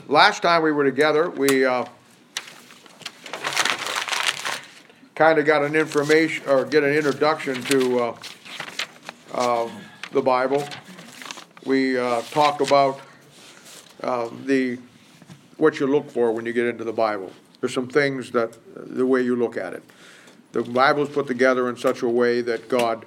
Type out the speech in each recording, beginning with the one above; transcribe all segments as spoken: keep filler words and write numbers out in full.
last time we were together, we uh, kind of got an information or get an introduction to uh, uh, the Bible. We uh, talked about uh, the what you look for when you get into the Bible. There's some things that the way you look at it. The Bible is put together in such a way that God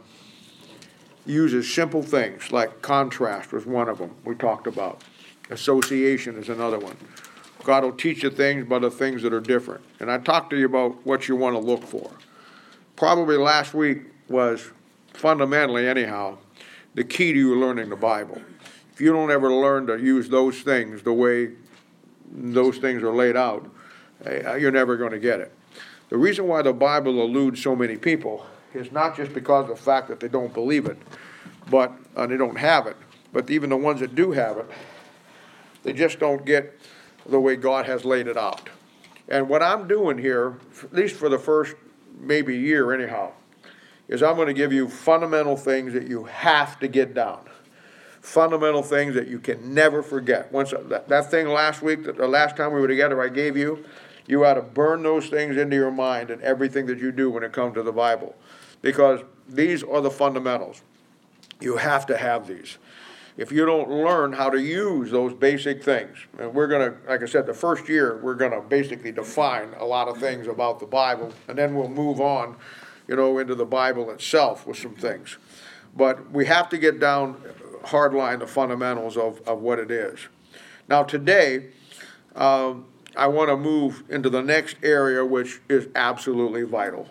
uses simple things, like contrast was one of them we talked about. Association is another one. God will teach you things, but the things that are different. And I talked to you about what you want to look for. Probably last week was fundamentally, anyhow, the key to you learning the Bible. If you don't ever learn to use those things the way those things are laid out, you're never going to get it. The reason why the Bible eludes so many people is not just because of the fact that they don't believe it, but uh, they don't have it, but even the ones that do have it, they just don't get the way God has laid it out. And what I'm doing here, at least for the first maybe year anyhow, is I'm going to give you fundamental things that you have to get down. Fundamental things that you can never forget. Once that, that thing last week, the last time we were together, I gave you, you ought to burn those things into your mind and everything that you do when it comes to the Bible. Because these are the fundamentals. You have to have these. If you don't learn how to use those basic things, and we're going to, like I said, the first year, we're going to basically define a lot of things about the Bible, and then we'll move on, you know, into the Bible itself with some things. But we have to get down hardline the fundamentals of, of what it is. Now today, um, I want to move into the next area, which is absolutely vital.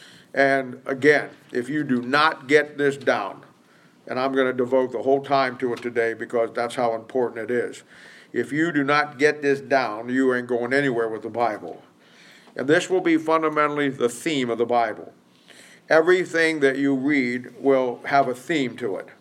And again, if you do not get this down, and I'm going to devote the whole time to it today because that's how important it is. If you do not get this down, you ain't going anywhere with the Bible. And this will be fundamentally the theme of the Bible. Everything that you read will have a theme to it.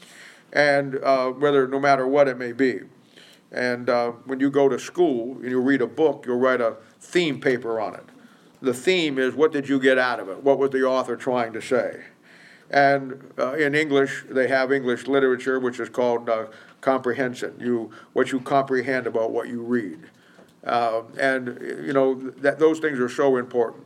And uh, whether, no matter what it may be. And uh, when you go to school and you read a book, you'll write a theme paper on it. The theme is, what did you get out of it? What was the author trying to say? And uh, in English, they have English literature, which is called uh, comprehension. You, what you comprehend about what you read. Uh, and, you know, that those things are so important.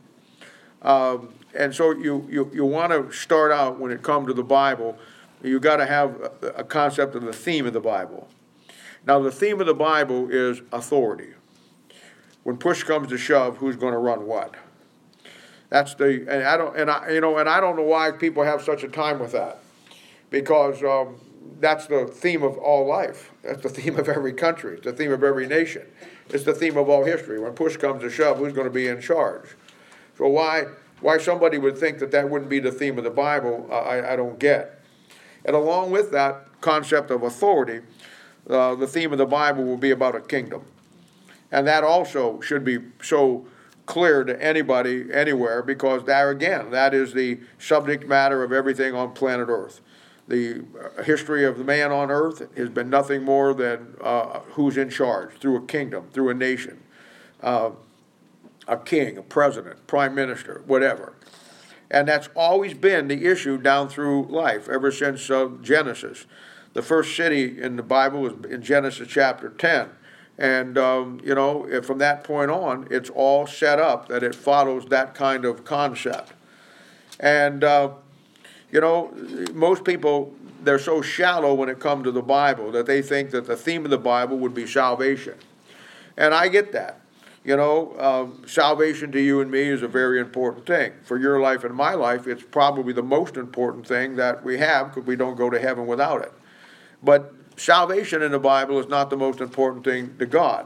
Um, and so you, you, you want to start out, when it comes to the Bible, you've got to have a, a concept of the theme of the Bible. Now, the theme of the Bible is authority. When push comes to shove, who's going to run what? That's the, and I don't, and I, you know, and I don't know why people have such a time with that, because um, that's the theme of all life. That's the theme of every country. It's the theme of every nation. It's the theme of all history. When push comes to shove, who's going to be in charge? So why, why somebody would think that that wouldn't be the theme of the Bible, uh, I, I don't get. And along with that concept of authority, uh, the theme of the Bible will be about a kingdom, and that also should be so clear to anybody, anywhere, because there again, that is the subject matter of everything on planet Earth. The history of the man on earth has been nothing more than uh, who's in charge through a kingdom, through a nation, uh, a king, a president, prime minister, whatever. And that's always been the issue down through life, ever since uh, Genesis. The first city in the Bible is in Genesis chapter ten. And, um, you know, from that point on, it's all set up that it follows that kind of concept. And, uh, you know, most people, they're so shallow when it comes to the Bible that they think that the theme of the Bible would be salvation. And I get that. You know, um, salvation to you and me is a very important thing. For your life and my life, it's probably the most important thing that we have, because we don't go to heaven without it. But salvation in the Bible is not the most important thing to God.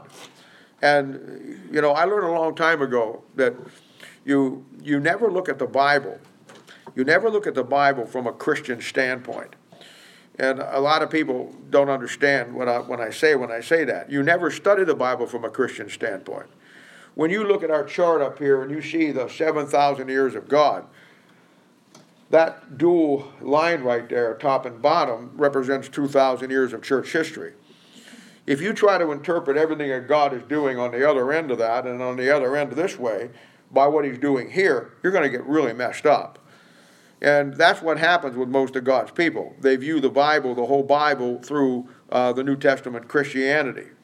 And, you know, I learned a long time ago that you you never look at the Bible. You never look at the Bible from a Christian standpoint. And a lot of people don't understand what I, when I say when I say that. You never study the Bible from a Christian standpoint. When you look at our chart up here and you see the seven thousand years of God, that dual line right there, top and bottom, represents two thousand years of church history. If you try to interpret everything that God is doing on the other end of that and on the other end of this way by what he's doing here, you're going to get really messed up. And that's what happens with most of God's people. They view the Bible, the whole Bible, through uh, the New Testament Christianity.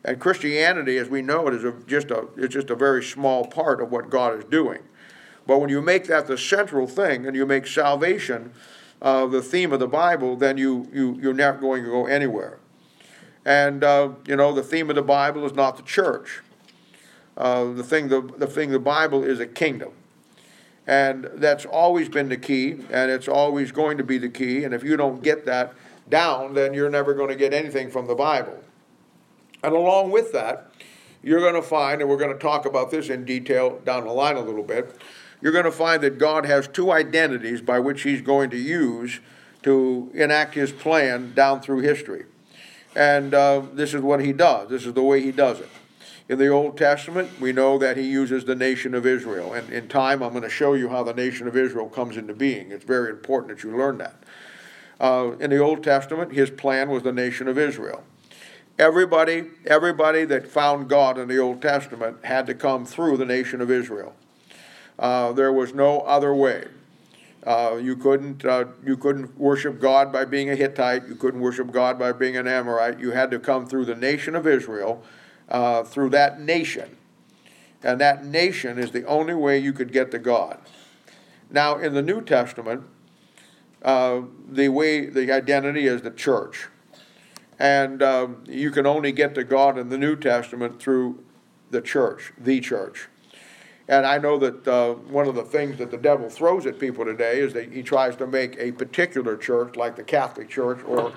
And Christianity, as we know it, is a, just a it's just a very small part of what God is doing. But when you make that the central thing, and you make salvation uh, the theme of the Bible, then you, you, you're not going to go anywhere. And, uh, you know, the theme of the Bible is not the church. Uh, the thing the, the thing the Bible is a kingdom. And that's always been the key, and it's always going to be the key. And if you don't get that down, then you're never going to get anything from the Bible. And along with that, you're going to find, and we're going to talk about this in detail down the line a little bit, you're going to find that God has two identities by which he's going to use to enact his plan down through history. And uh, this is what he does. This is the way he does it. In the Old Testament, we know that he uses the nation of Israel. And in time, I'm going to show you how the nation of Israel comes into being. It's very important that you learn that. Uh, in the Old Testament, his plan was the nation of Israel. Everybody, everybody that found God in the Old Testament had to come through the nation of Israel. Uh, there was no other way. Uh, you couldn't uh, you couldn't worship God by being a Hittite. You couldn't worship God by being an Amorite. You had to come through the nation of Israel, uh, through that nation. And that nation is the only way you could get to God. Now, in the New Testament, uh, the way, the identity is the church. And uh, you can only get to God in the New Testament through the church, the church. And I know that uh, one of the things that the devil throws at people today is that he tries to make a particular church, like the Catholic Church, or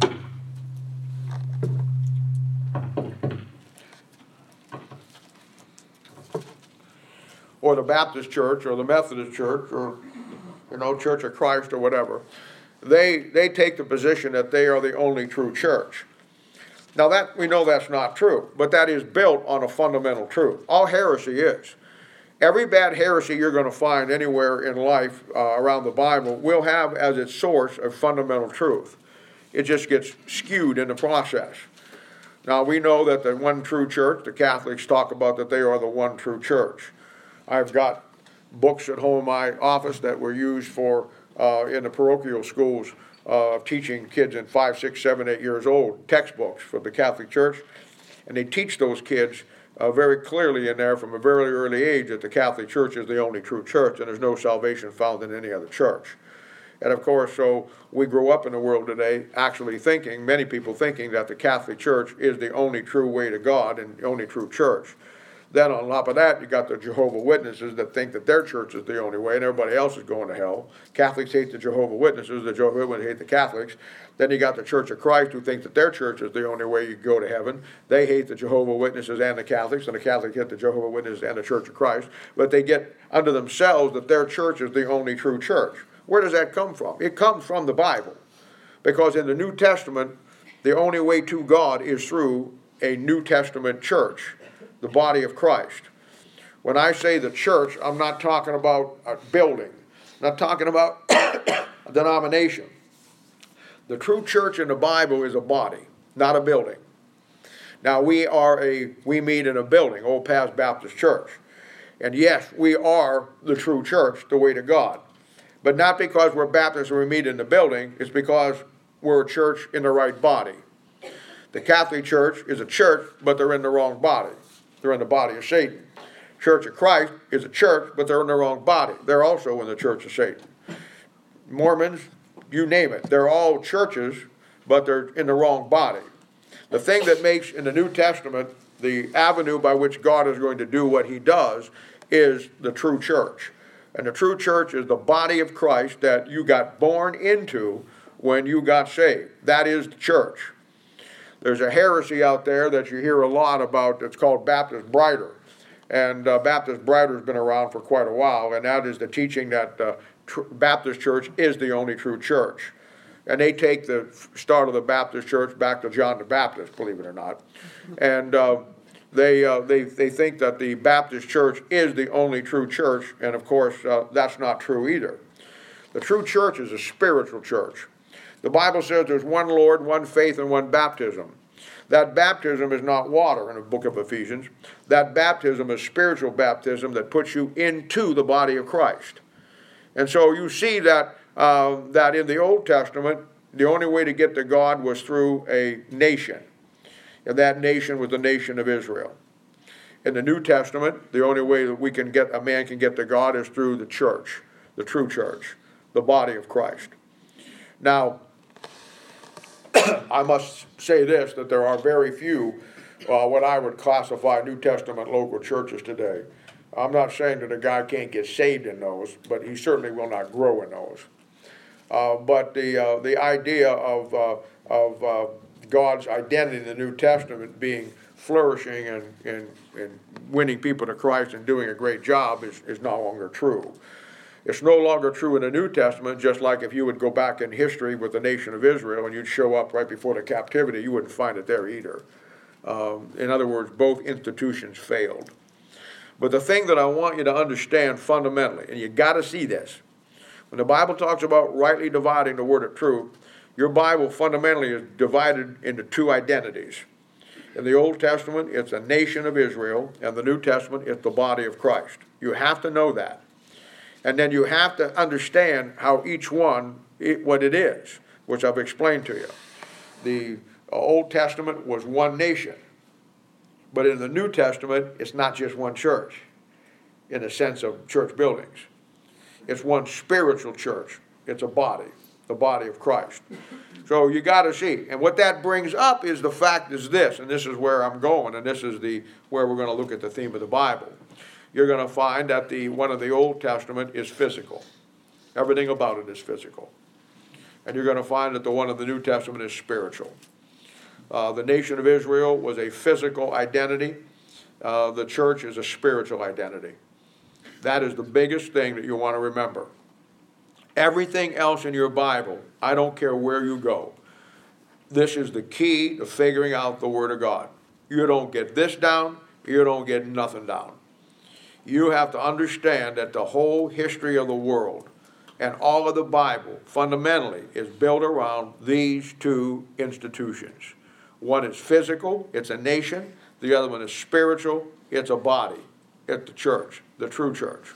or the Baptist Church, or the Methodist Church, or, you know, Church of Christ, or whatever. They they take the position that they are the only true church. Now that we know that's not true, but that is built on a fundamental truth. All heresy is. Every bad heresy you're going to find anywhere in life uh, around the Bible will have as its source a fundamental truth. It just gets skewed in the process. Now we know that the one true church, the Catholics talk about that they are the one true church. I've got books at home in my office that were used for uh, in the parochial schools uh, teaching kids in five, six, seven, eight years old, textbooks for the Catholic Church, and they teach those kids Uh, very clearly in there from a very early age that the Catholic Church is the only true church and there's no salvation found in any other church. And of course, so we grow up in the world today actually thinking, many people thinking that the Catholic Church is the only true way to God and the only true church. Then on top of that, you got the Jehovah's Witnesses that think that their church is the only way and everybody else is going to hell. Catholics hate the Jehovah's Witnesses, the Jehovah's Witnesses hate the Catholics. Then you got the Church of Christ who think that their church is the only way you go to heaven. They hate the Jehovah's Witnesses and the Catholics, and the Catholics hate the Jehovah's Witnesses and the Church of Christ. But they get under themselves that their church is the only true church. Where does that come from? It comes from the Bible. Because in the New Testament, the only way to God is through a New Testament church, the body of Christ. When I say the church, I'm not talking about a building. I'm not talking about a denomination. The true church in the Bible is a body, not a building. Now we are a, we meet in a building, Old Paths Baptist Church. And yes, we are the true church, the way to God. But not because we're Baptists and we meet in the building, it's because we're a church in the right body. The Catholic Church is a church, but they're in the wrong body. They're in the body of Satan. Church of Christ is a church, but they're in the wrong body. They're also in the church of Satan. Mormons, you name it. They're all churches, but they're in the wrong body. The thing that makes, in the New Testament, the avenue by which God is going to do what he does is the true church. And the true church is the body of Christ that you got born into when you got saved. That is the church. There's a heresy out there that you hear a lot about that's called Baptist Brighter. And uh, Baptist Brighter has been around for quite a while, and that is the teaching that uh, tr- Baptist Church is the only true church. And they take the start of the Baptist Church back to John the Baptist, believe it or not. And uh, they, uh, they, they think that the Baptist Church is the only true church, and of course, uh, that's not true either. The true church is a spiritual church. The Bible says there's one Lord, one faith, and one baptism. That baptism is not water in the book of Ephesians. That baptism is spiritual baptism that puts you into the body of Christ. And so you see that, uh, that in the Old Testament, the only way to get to God was through a nation. And that nation was the nation of Israel. In the New Testament, the only way that we can get, a man can get to God is through the church, the true church, the body of Christ. Now, I must say this, that there are very few, uh, what I would classify New Testament local churches today. I'm not saying that a guy can't get saved in those, but he certainly will not grow in those. Uh, but the uh, the idea of uh, of uh, God's identity in the New Testament being flourishing and, and, and winning people to Christ and doing a great job is, is no longer true. It's no longer true in the New Testament, just like if you would go back in history with the nation of Israel and you'd show up right before the captivity, you wouldn't find it there either. Um, in other words, both institutions failed. But the thing that I want you to understand fundamentally, and you got to see this, when the Bible talks about rightly dividing the word of truth, your Bible fundamentally is divided into two identities. In the Old Testament, it's a nation of Israel, and the New Testament, it's the body of Christ. You have to know that. And then you have to understand how each one, it, what it is, which I've explained to you. The Old Testament was one nation. But in the New Testament, it's not just one church, in the sense of church buildings. It's one spiritual church. It's a body, the body of Christ. So you got to see. And what that brings up is the fact is this, and this is where I'm going, and this is the where we're going to look at the theme of the Bible. You're going to find that the one of the Old Testament is physical. Everything about it is physical. And you're going to find that the one of the New Testament is spiritual. Uh, the nation of Israel was a physical identity. Uh, the church is a spiritual identity. That is the biggest thing that you want to remember. Everything else in your Bible, I don't care where you go, this is the key to figuring out the Word of God. You don't get this down, you don't get nothing down. You have to understand that the whole history of the world and all of the Bible fundamentally is built around these two institutions. One is physical, it's a nation. The other one is spiritual, it's a body. It's the church, the true church.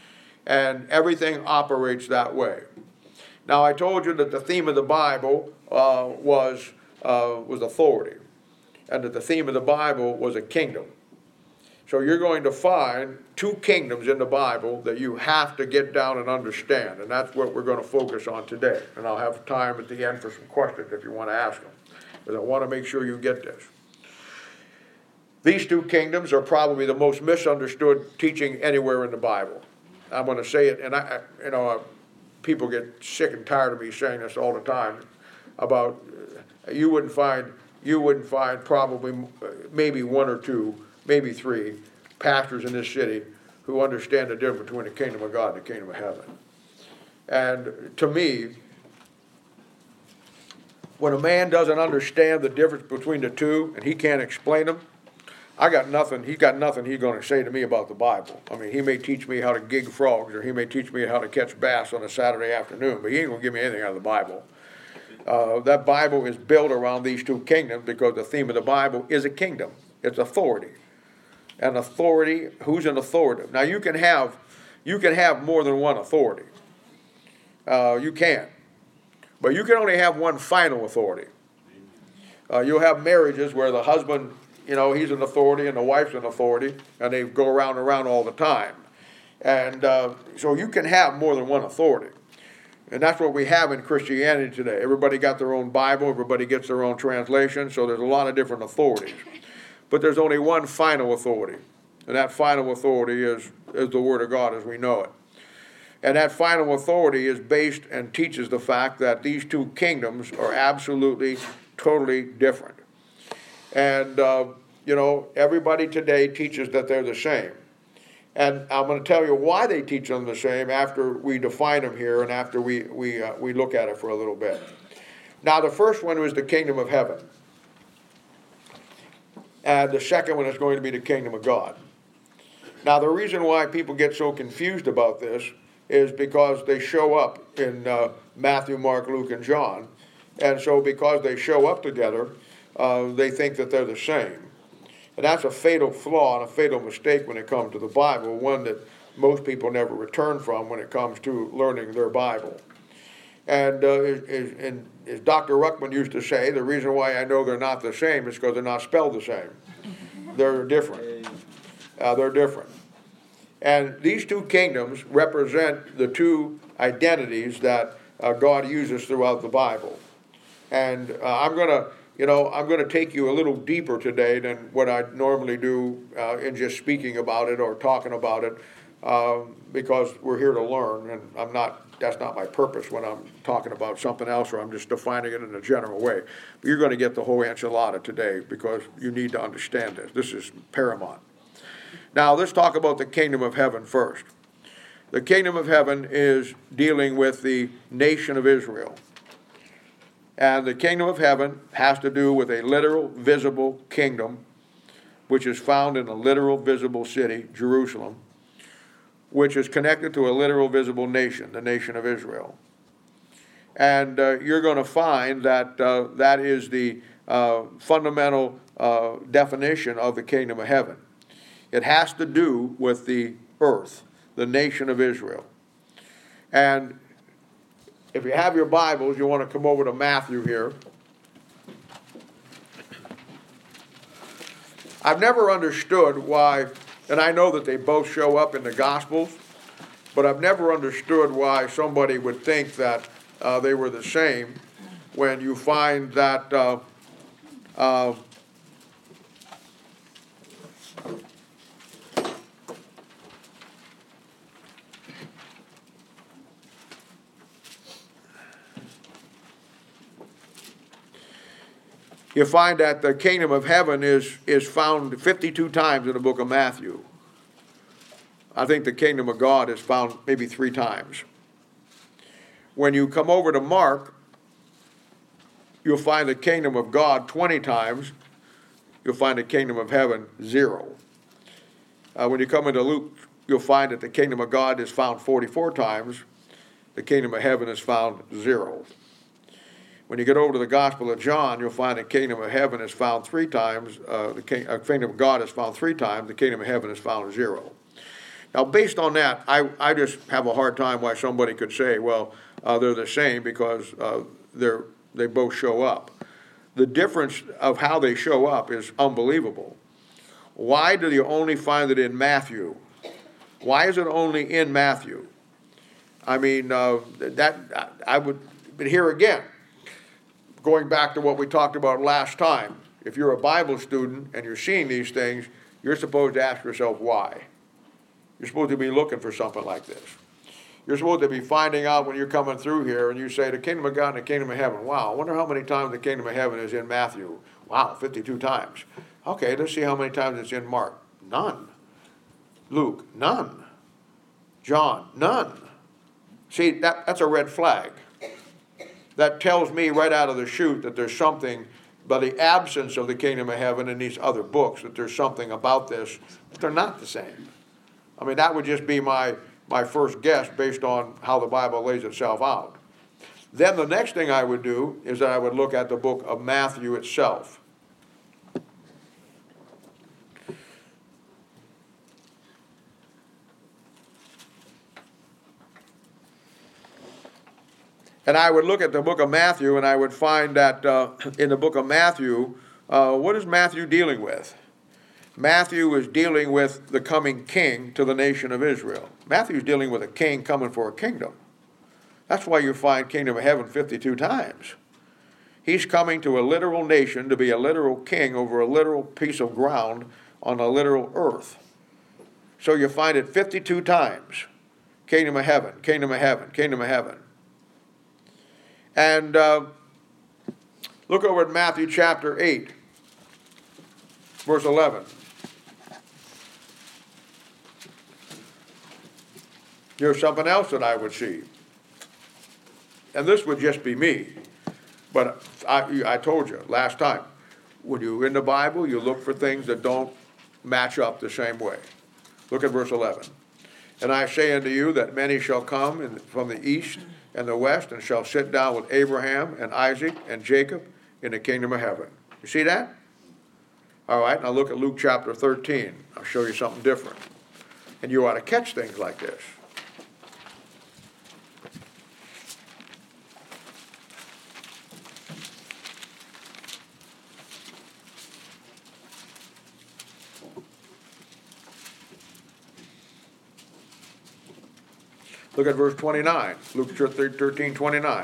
And everything operates that way. Now, I told you that the theme of the Bible uh, was, uh, was authority, and that the theme of the Bible was a kingdom. So you're going to find two kingdoms in the Bible that you have to get down and understand, and that's what we're going to focus on today. And I'll have time at the end for some questions if you want to ask them, because I want to make sure you get this. These two kingdoms are probably the most misunderstood teaching anywhere in the Bible. I'm going to say it, and I, you know, uh, people get sick and tired of me saying this all the time. About uh, you wouldn't find you wouldn't find probably uh, maybe one or two, maybe three pastors in this city who understand the difference between the kingdom of God and the kingdom of heaven. And to me, when a man doesn't understand the difference between the two and he can't explain them, I got nothing, he's got nothing he's going to say to me about the Bible. I mean, he may teach me how to gig frogs, or he may teach me how to catch bass on a Saturday afternoon, but he ain't going to give me anything out of the Bible. Uh, that Bible is built around these two kingdoms because the theme of the Bible is a kingdom. It's authority. And authority, who's an authoritative? Now, you can have, you can have more than one authority. Uh, you can. But you can only have one final authority. Uh, you'll have marriages where the husband, you know, he's an authority and the wife's an authority, and they go around and around all the time. And uh, so you can have more than one authority. And that's what we have in Christianity today. Everybody got their own Bible, everybody gets their own translation, so there's a lot of different authorities. But there's only one final authority, and that final authority is, is the Word of God as we know it. And that final authority is based and teaches the fact that these two kingdoms are absolutely, totally different. And, uh, you know, everybody today teaches that they're the same. And I'm going to tell you why they teach them the same after we define them here and after we, we, uh, we look at it for a little bit. Now, the first one was the kingdom of heaven. And the second one is going to be the kingdom of God. Now, the reason why people get so confused about this is because they show up in uh, Matthew, Mark, Luke, and John. And so because they show up together, Uh, they think that they're the same. And that's a fatal flaw and a fatal mistake when it comes to the Bible, one that most people never return from when it comes to learning their Bible. And, uh, is, is, and as Doctor Ruckman used to say, the reason why I know they're not the same is because they're not spelled the same. They're different. Uh, they're different. And these two kingdoms represent the two identities that uh, God uses throughout the Bible. And uh, I'm going to, you know, I'm going to take you a little deeper today than what I normally do uh, in just speaking about it or talking about it, um, because we're here to learn, and I'm not. That's not my purpose when I'm talking about something else, or I'm just defining it in a general way. But you're going to get the whole enchilada today because you need to understand this. This is paramount. Now, let's talk about the kingdom of heaven first. The kingdom of heaven is dealing with the nation of Israel. And the kingdom of heaven has to do with a literal, visible kingdom, which is found in a literal, visible city, Jerusalem, which is connected to a literal, visible nation, the nation of Israel. And uh, you're going to find that uh, that is the uh, fundamental uh, definition of the kingdom of heaven. It has to do with the earth, the nation of Israel. And if you have your Bibles, you want to come over to Matthew here. I've never understood why, and I know that they both show up in the Gospels, but I've never understood why somebody would think that uh, they were the same when you find that uh, uh, you find that the kingdom of heaven is, is found fifty-two times in the book of Matthew. I think the kingdom of God is found maybe three times. When you come over to Mark, you'll find the kingdom of God twenty times. You'll find the kingdom of heaven zero. Uh, when you come into Luke, you'll find that the kingdom of God is found forty-four times. The kingdom of heaven is found zero. When you get over to the Gospel of John, you'll find the kingdom of heaven is found three times. Uh, the king, uh, kingdom of God is found three times. The kingdom of heaven is found zero. Now, based on that, I, I just have a hard time why somebody could say, well, uh, they're the same because uh, they're they both show up. The difference of how they show up is unbelievable. Why do you only find it in Matthew? Why is it only in Matthew? I mean, uh, that I would, but here again, going back to what we talked about last time, if you're a Bible student and you're seeing these things, you're supposed to ask yourself why. You're supposed to be looking for something like this. You're supposed to be finding out when you're coming through here and you say, the kingdom of God and the kingdom of heaven. Wow, I wonder how many times the kingdom of heaven is in Matthew. Wow, fifty-two times. Okay, let's see how many times it's in Mark. None. Luke, none. John, none. See, that, that's a red flag. That tells me right out of the chute that there's something, by the absence of the kingdom of heaven in these other books, that there's something about this, but they're not the same. I mean, that would just be my, my first guess based on how the Bible lays itself out. Then the next thing I would do is that I would look at the book of Matthew itself. And I would look at the book of Matthew and I would find that uh, in the book of Matthew, uh, what is Matthew dealing with? Matthew is dealing with the coming king to the nation of Israel. Matthew is dealing with a king coming for a kingdom. That's why you find kingdom of heaven fifty-two times. He's coming to a literal nation to be a literal king over a literal piece of ground on a literal earth. So you find it fifty-two times. Kingdom of heaven, kingdom of heaven, kingdom of heaven. And uh, look over at Matthew chapter eight, verse eleven. Here's something else that I would see. And this would just be me. But I, I told you last time, when you're in the Bible, you look for things that don't match up the same way. Look at verse eleven. And I say unto you that many shall come in, from the east and the west, and shall sit down with Abraham and Isaac and Jacob in the kingdom of heaven. You see that? All right, now look at Luke chapter thirteen. I'll show you something different. And you ought to catch things like this. Look at verse twenty-nine, Luke thirteen, twenty-nine.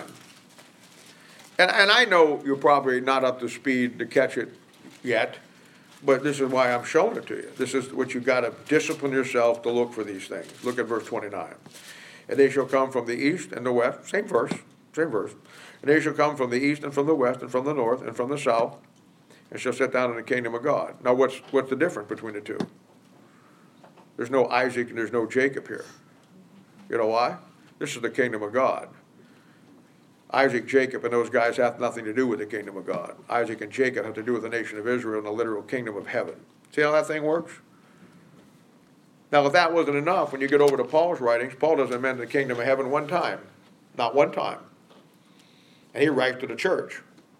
And, and I know you're probably not up to speed to catch it yet, but this is why I'm showing it to you. This is what you've got to discipline yourself to look for these things. Look at verse twenty-nine. And they shall come from the east and the west, same verse, same verse. And they shall come from the east and from the west and from the north and from the south, and shall sit down in the kingdom of God. Now what's what's the difference between the two? There's no Isaac and there's no Jacob here. You know why? This is the kingdom of God. Isaac, Jacob, and those guys have nothing to do with the kingdom of God. Isaac and Jacob have to do with the nation of Israel and the literal kingdom of heaven. See how that thing works? Now, if that wasn't enough, when you get over to Paul's writings, Paul doesn't mention the kingdom of heaven one time. Not one time. And he writes to the church.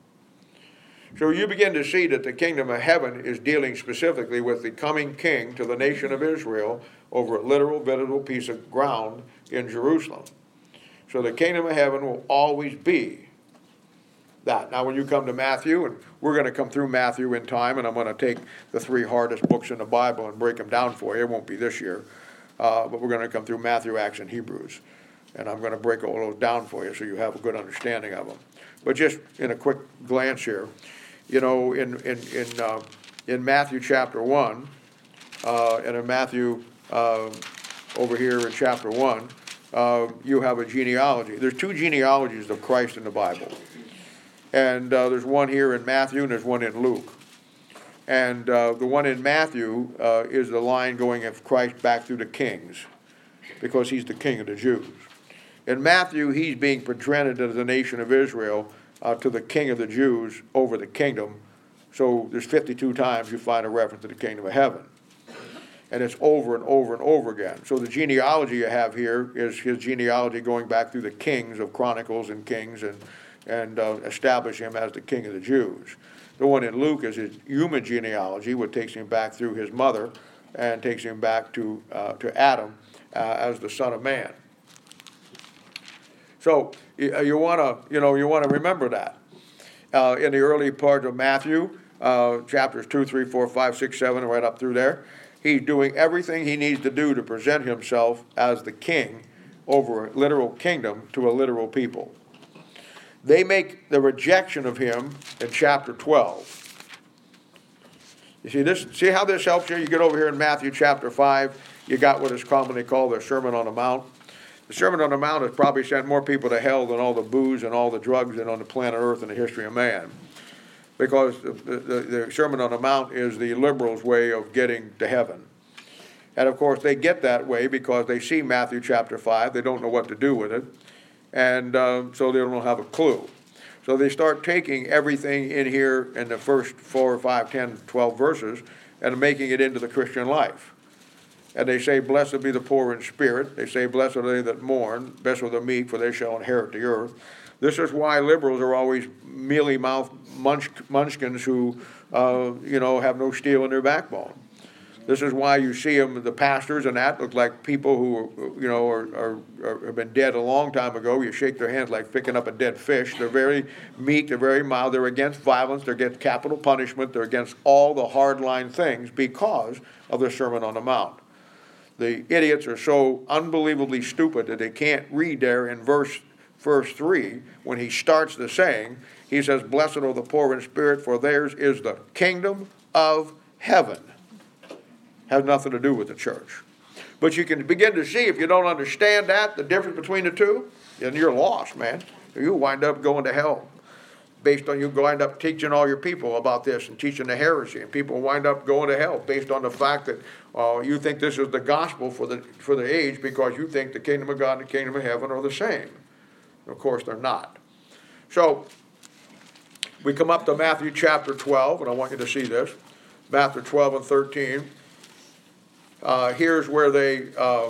So you begin to see that the kingdom of heaven is dealing specifically with the coming king to the nation of Israel over a literal, visible piece of ground in Jerusalem. So the kingdom of heaven will always be that. Now when you come to Matthew, and we're going to come through Matthew in time, and I'm going to take the three hardest books in the Bible and break them down for you. It won't be this year, uh, but we're going to come through Matthew, Acts, and Hebrews. And I'm going to break all those down for you so you have a good understanding of them. But just in a quick glance here, you know, in in in, uh, in Matthew chapter one, uh, and in Matthew uh, over here in chapter one, uh, you have a genealogy. There's two genealogies of Christ in the Bible. And uh, there's one here in Matthew and there's one in Luke. And uh, the one in Matthew uh, is the line going of Christ back through the kings, because he's the king of the Jews. In Matthew, he's being presented to the nation of Israel, uh, to the king of the Jews over the kingdom. So there's fifty-two times you find a reference to the kingdom of heaven. And it's over and over and over again. So the genealogy you have here is his genealogy going back through the kings of Chronicles and Kings and, and uh, establish him as the king of the Jews. The one in Luke is his human genealogy, which takes him back through his mother and takes him back to, uh, to Adam uh, as the Son of Man. So you, you want to, you know, you want to remember that. Uh, in the early part of Matthew, uh, chapters two, three, four, five, six, seven, right up through there, he's doing everything he needs to do to present himself as the king over a literal kingdom to a literal people. They make the rejection of him in chapter twelve. You see this? See how this helps you? You get over here in Matthew chapter five, you got what is commonly called the Sermon on the Mount. The Sermon on the Mount has probably sent more people to hell than all the booze and all the drugs in on the planet Earth in the history of man. Because the, the, the Sermon on the Mount is the liberals' way of getting to heaven. And of course, they get that way because they see Matthew chapter five. They don't know what to do with it. And uh, so they don't have a clue. So they start taking everything in here in the first four, five, ten, twelve verses and making it into the Christian life. And they say, blessed be the poor in spirit. They say, blessed are they that mourn. Blessed are the meek, for they shall inherit the earth. This is why liberals are always mealy-mouthed munch, munchkins who, uh, you know, have no steel in their backbone. This is why you see them, the pastors and that, look like people who, you know, are, are, are have been dead a long time ago. You shake their hands like picking up a dead fish. They're very meek. They're very mild. They're against violence. They're against capital punishment. They're against all the hardline things because of the Sermon on the Mount. The idiots are so unbelievably stupid that they can't read there in verse verse three, when he starts the saying, he says, blessed are the poor in spirit, for theirs is the kingdom of heaven. Has nothing to do with the church. But you can begin to see, if you don't understand that, the difference between the two, then you're lost, man. You wind up going to hell. Based on you wind up teaching all your people about this and teaching the heresy, and people wind up going to hell based on the fact that uh, you think this is the gospel for the for the age because you think the kingdom of God and the kingdom of heaven are the same. Of course, they're not. So we come up to Matthew chapter twelve, and I want you to see this. Matthew twelve and thirteen. Uh, here's where they uh,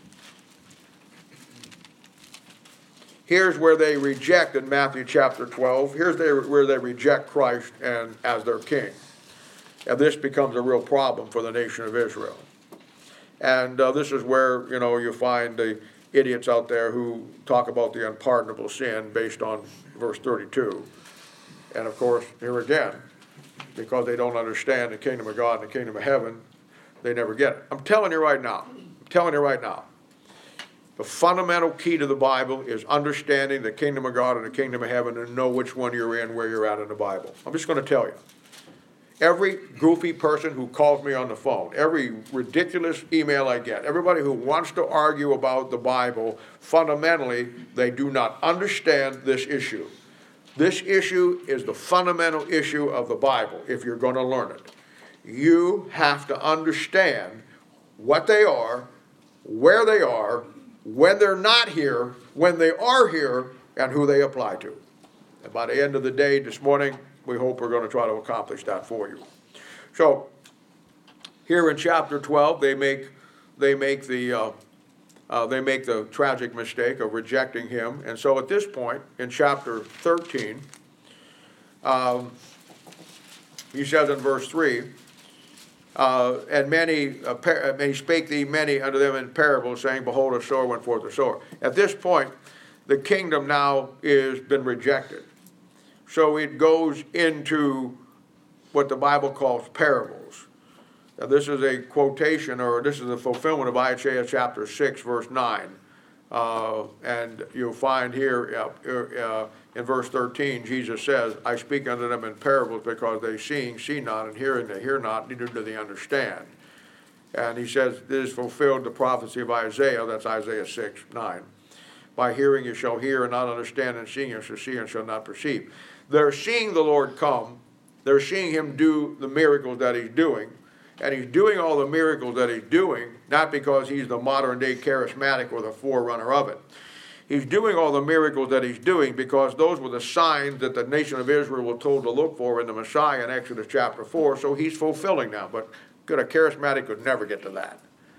here's where they reject in Matthew chapter twelve. Here's they, where they reject Christ and as their king, and this becomes a real problem for the nation of Israel. And uh, this is where you know you find the idiots out there who talk about the unpardonable sin based on verse thirty-two. And of course, here again, because they don't understand the kingdom of God and the kingdom of heaven, they never get it. I'm telling you right now, I'm telling you right now, The fundamental key to the Bible is understanding the kingdom of God and the kingdom of heaven and know which one you're in, where you're at in the Bible. I'm just going to tell you. Every goofy person who calls me on the phone, every ridiculous email I get, everybody who wants to argue about the Bible, fundamentally, they do not understand this issue. This issue is the fundamental issue of the Bible, if you're going to learn it. You have to understand what they are, where they are, when they're not here, when they are here, and who they apply to. And by the end of the day this morning, we hope we're going to try to accomplish that for you. So, here in chapter twelve, they make they make the uh, uh, they make the tragic mistake of rejecting him. And so, at this point in chapter thirteen, um, he says in verse three. Uh, and many, uh, par- and he spake thee many unto them in parables, saying, Behold, a sower went forth a sower. At this point, the kingdom now is been rejected. So it goes into what the Bible calls parables. Now, this is a quotation, or this is a fulfillment of Isaiah chapter six, verse nine. Uh, and you'll find here uh, uh, in verse thirteen, Jesus says, I speak unto them in parables because they seeing see not, and hearing they hear not, neither do they understand. And he says, this is fulfilled the prophecy of Isaiah, that's Isaiah six, nine. By hearing you shall hear and not understand, and seeing you shall see and shall not perceive. They're seeing the Lord come. They're seeing him do the miracles that he's doing. And he's doing all the miracles that he's doing, not because he's the modern day charismatic or the forerunner of it. He's doing all the miracles that he's doing because those were the signs that the nation of Israel were told to look for in the Messiah in Exodus chapter four. So he's fulfilling them. But good, a charismatic could never get to that.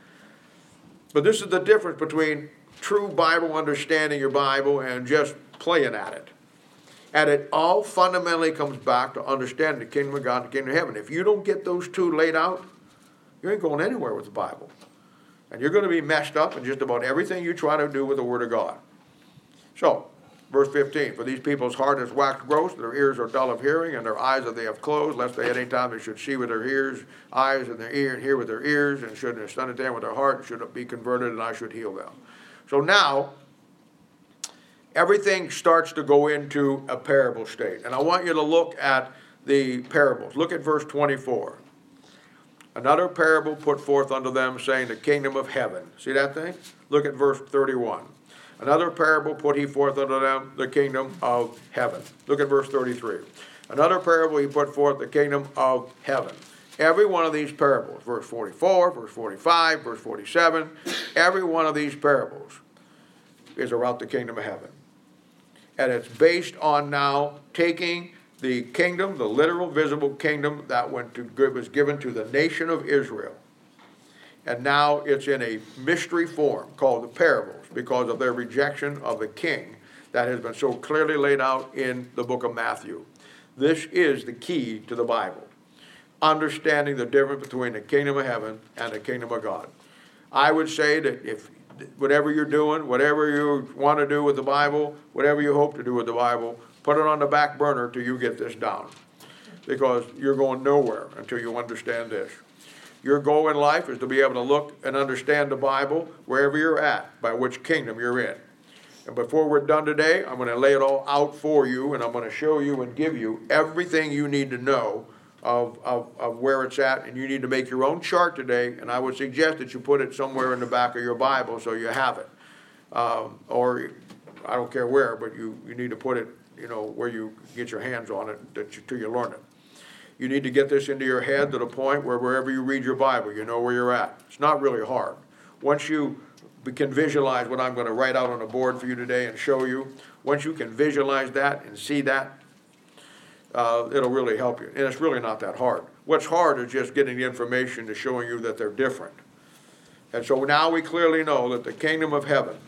But this is the difference between true Bible understanding your Bible and just playing at it. And it all fundamentally comes back to understanding the kingdom of God and the kingdom of heaven. If you don't get those two laid out, you ain't going anywhere with the Bible. And you're going to be messed up in just about everything you try to do with the Word of God. So, verse fifteen, for these people's heart is waxed gross, their ears are dull of hearing, and their eyes that they have closed, lest they at any time they should see with their ears, eyes and their ear, and hear with their ears, and should understand with their heart, and should be converted, and I should heal them. So now, everything starts to go into a parable state. And I want you to look at the parables. Look at verse twenty-four. Another parable put forth unto them, saying, the kingdom of heaven. See that thing? Look at verse thirty-one. Another parable put he forth unto them, the kingdom of heaven. Look at verse thirty-three. Another parable he put forth, the kingdom of heaven. Every one of these parables, verse forty-four, verse forty-five, verse forty-seven, every one of these parables is about the kingdom of heaven. And it's based on now taking the kingdom, the literal visible kingdom that went to, was given to the nation of Israel. And now it's in a mystery form called the parables because of their rejection of the king that has been so clearly laid out in the book of Matthew. This is the key to the Bible. Understanding the difference between the kingdom of heaven and the kingdom of God. I would say that if whatever you're doing, whatever you want to do with the Bible, whatever you hope to do with the Bible, put it on the back burner till you get this down. Because you're going nowhere until you understand this. Your goal in life is to be able to look and understand the Bible wherever you're at, by which kingdom you're in. And before we're done today, I'm going to lay it all out for you, and I'm going to show you and give you everything you need to know Of, of, of where it's at, and you need to make your own chart today, and I would suggest that you put it somewhere in the back of your Bible so you have it. Um, or, I don't care where, but you, you need to put it, you know, where you get your hands on it that you, till you learn it. You need to get this into your head to the point where wherever you read your Bible, you know where you're at. It's not really hard. Once you can visualize what I'm going to write out on the board for you today and show you, once you can visualize that and see that, Uh, it'll really help you. And it's really not that hard. What's hard is just getting the information to showing you that they're different. And so now we clearly know that the kingdom of heaven,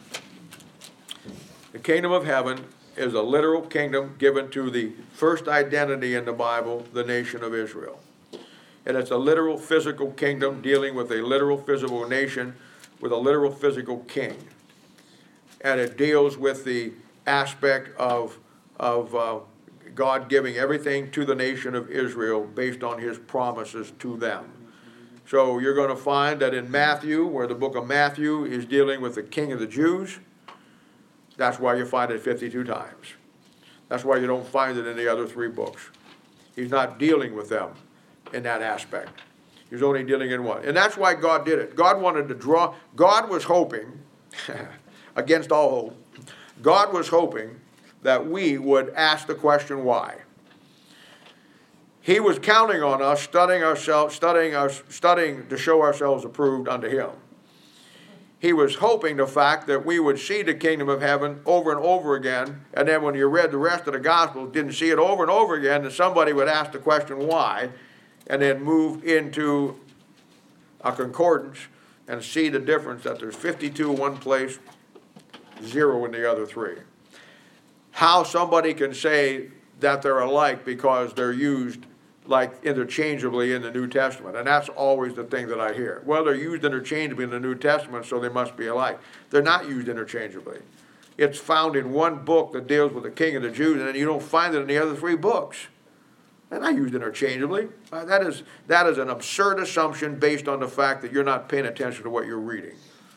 the kingdom of heaven is a literal kingdom given to the first identity in the Bible, the nation of Israel. And it's a literal physical kingdom dealing with a literal physical nation with a literal physical king. And it deals with the aspect of, of uh, God giving everything to the nation of Israel based on his promises to them. So you're going to find that in Matthew, where the book of Matthew is dealing with the King of the Jews, that's why you find it fifty-two times. That's why you don't find it in the other three books. He's not dealing with them in that aspect. He's only dealing in one. And that's why God did it. God wanted to draw, God was hoping, against all hope, God was hoping that we would ask the question why. He was counting on us, studying ourselves, studying us, studying to show ourselves approved unto him. He was hoping the fact that we would see the kingdom of heaven over and over again, and then when you read the rest of the Gospels, didn't see it over and over again, and somebody would ask the question why, and then move into a concordance and see the difference that there's fifty-two in one place, zero in the other three. How somebody can say that they're alike because they're used like interchangeably in the New Testament. And that's always the thing that I hear. Well, they're used interchangeably in the New Testament, so they must be alike. They're not used interchangeably. It's found in one book that deals with the King of the Jews, and then you don't find it in the other three books. They're not used interchangeably. Uh, that is, that is an absurd assumption based on the fact that you're not paying attention to what you're reading.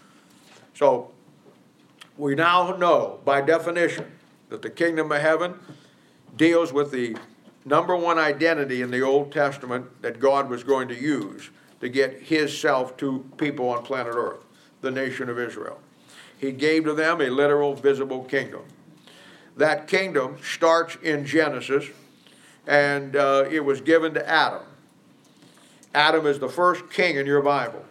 So, we now know, by definition, that the kingdom of heaven deals with the number one identity in the Old Testament that God was going to use to get his self to people on planet Earth, the nation of Israel. He gave to them a literal, visible kingdom. That kingdom starts in Genesis, and uh, it was given to Adam. Adam is the first king in your Bible.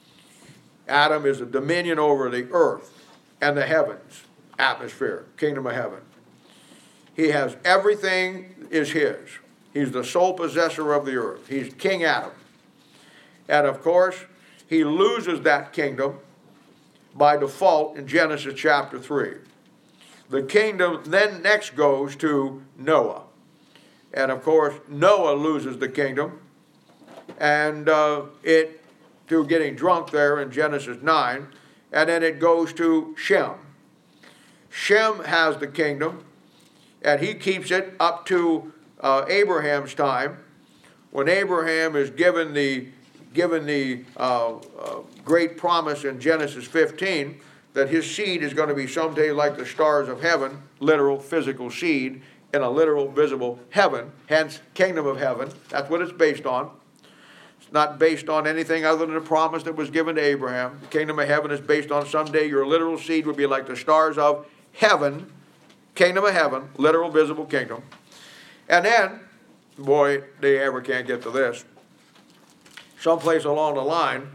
Adam is a dominion over the earth and the heavens, atmosphere, kingdom of heaven. He has everything is his. He's the sole possessor of the earth. He's King Adam. And of course, he loses that kingdom by default in Genesis chapter three. The kingdom then next goes to Noah. And of course, Noah loses the kingdom. And uh, it, through getting drunk there in Genesis nine. And then it goes to Shem. Shem has the kingdom. And he keeps it up to uh, Abraham's time, when Abraham is given the given the uh, uh, great promise in Genesis fifteen that his seed is going to be someday like the stars of heaven, literal physical seed in a literal visible heaven, hence kingdom of heaven. That's what it's based on. It's not based on anything other than the promise that was given to Abraham. The kingdom of heaven is based on someday your literal seed will be like the stars of heaven. Kingdom of heaven, literal visible kingdom. And then, boy, they ever can't get to this. Someplace along the line,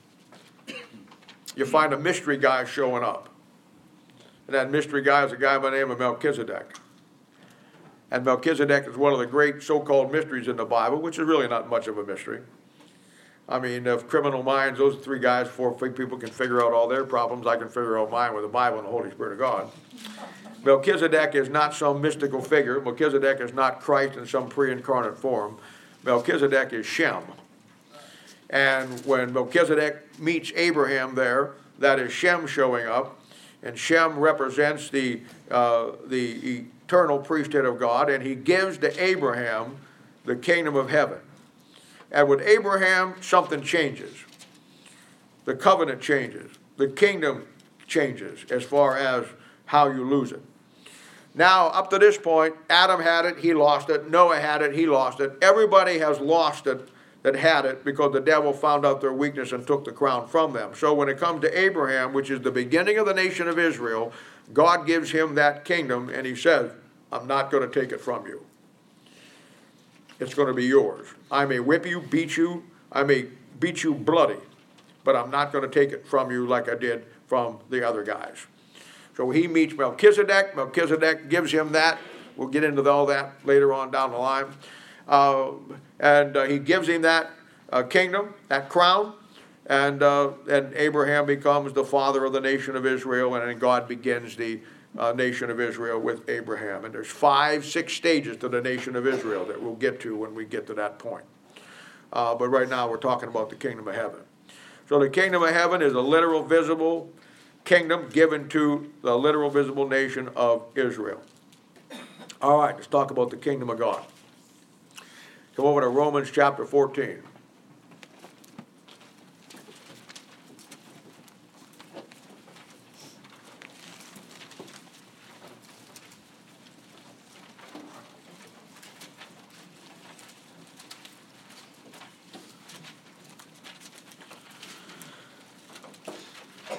you find a mystery guy showing up. And that mystery guy is a guy by the name of Melchizedek. And Melchizedek is one of the great so-called mysteries in the Bible, which is really not much of a mystery. I mean, if criminal minds, those three guys, four people can figure out all their problems, I can figure out mine with the Bible and the Holy Spirit of God. Melchizedek is not some mystical figure. Melchizedek is not Christ in some pre-incarnate form. Melchizedek is Shem. And when Melchizedek meets Abraham there, that is Shem showing up. And Shem represents the, uh, the eternal priesthood of God. And he gives to Abraham the kingdom of heaven. And with Abraham, something changes. The covenant changes. The kingdom changes as far as how you lose it. Now, up to this point, Adam had it, he lost it. Noah had it, he lost it. Everybody has lost it that had it because the devil found out their weakness and took the crown from them. So when it comes to Abraham, which is the beginning of the nation of Israel, God gives him that kingdom and he says, I'm not going to take it from you. It's going to be yours. I may whip you, beat you, I may beat you bloody, but I'm not going to take it from you like I did from the other guys. So he meets Melchizedek. Melchizedek gives him that. We'll get into all that later on down the line. Uh, and uh, he gives him that uh, kingdom, that crown. And, uh, and Abraham becomes the father of the nation of Israel. And then God begins the uh, nation of Israel with Abraham. And there's five, six stages to the nation of Israel that we'll get to when we get to that point. Uh, but right now we're talking about the kingdom of heaven. So the kingdom of heaven is a literal, visible kingdom given to the literal visible nation of Israel. All right, let's talk about the kingdom of God. Come over to Romans chapter fourteen.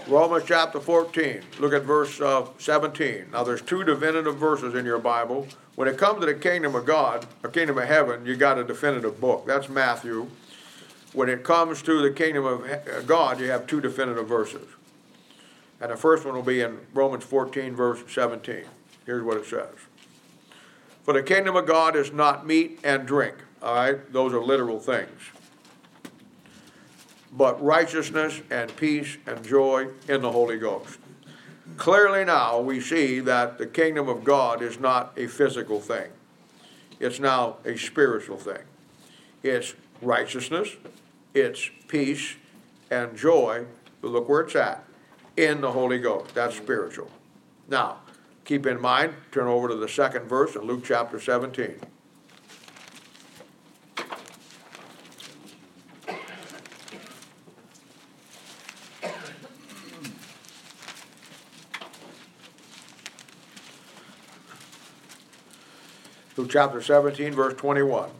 Romans chapter fourteen, look at verse uh, seventeen. Now there's two definitive verses in your Bible. When it comes to the kingdom of God, or kingdom of heaven, you got a definitive book. That's Matthew. When it comes to the kingdom of God, you have two definitive verses. And the first one will be in Romans fourteen, verse seventeen. Here's what it says. For the kingdom of God is not meat and drink. All right? Those are literal things. But righteousness and peace and joy in the Holy Ghost. Clearly now we see that the kingdom of God is not a physical thing. It's now a spiritual thing. It's righteousness, it's peace and joy, but look where it's at, in the Holy Ghost. That's spiritual. Now, keep in mind, turn over to the second verse in Luke chapter seventeen. Luke chapter seventeen, verse twenty-one.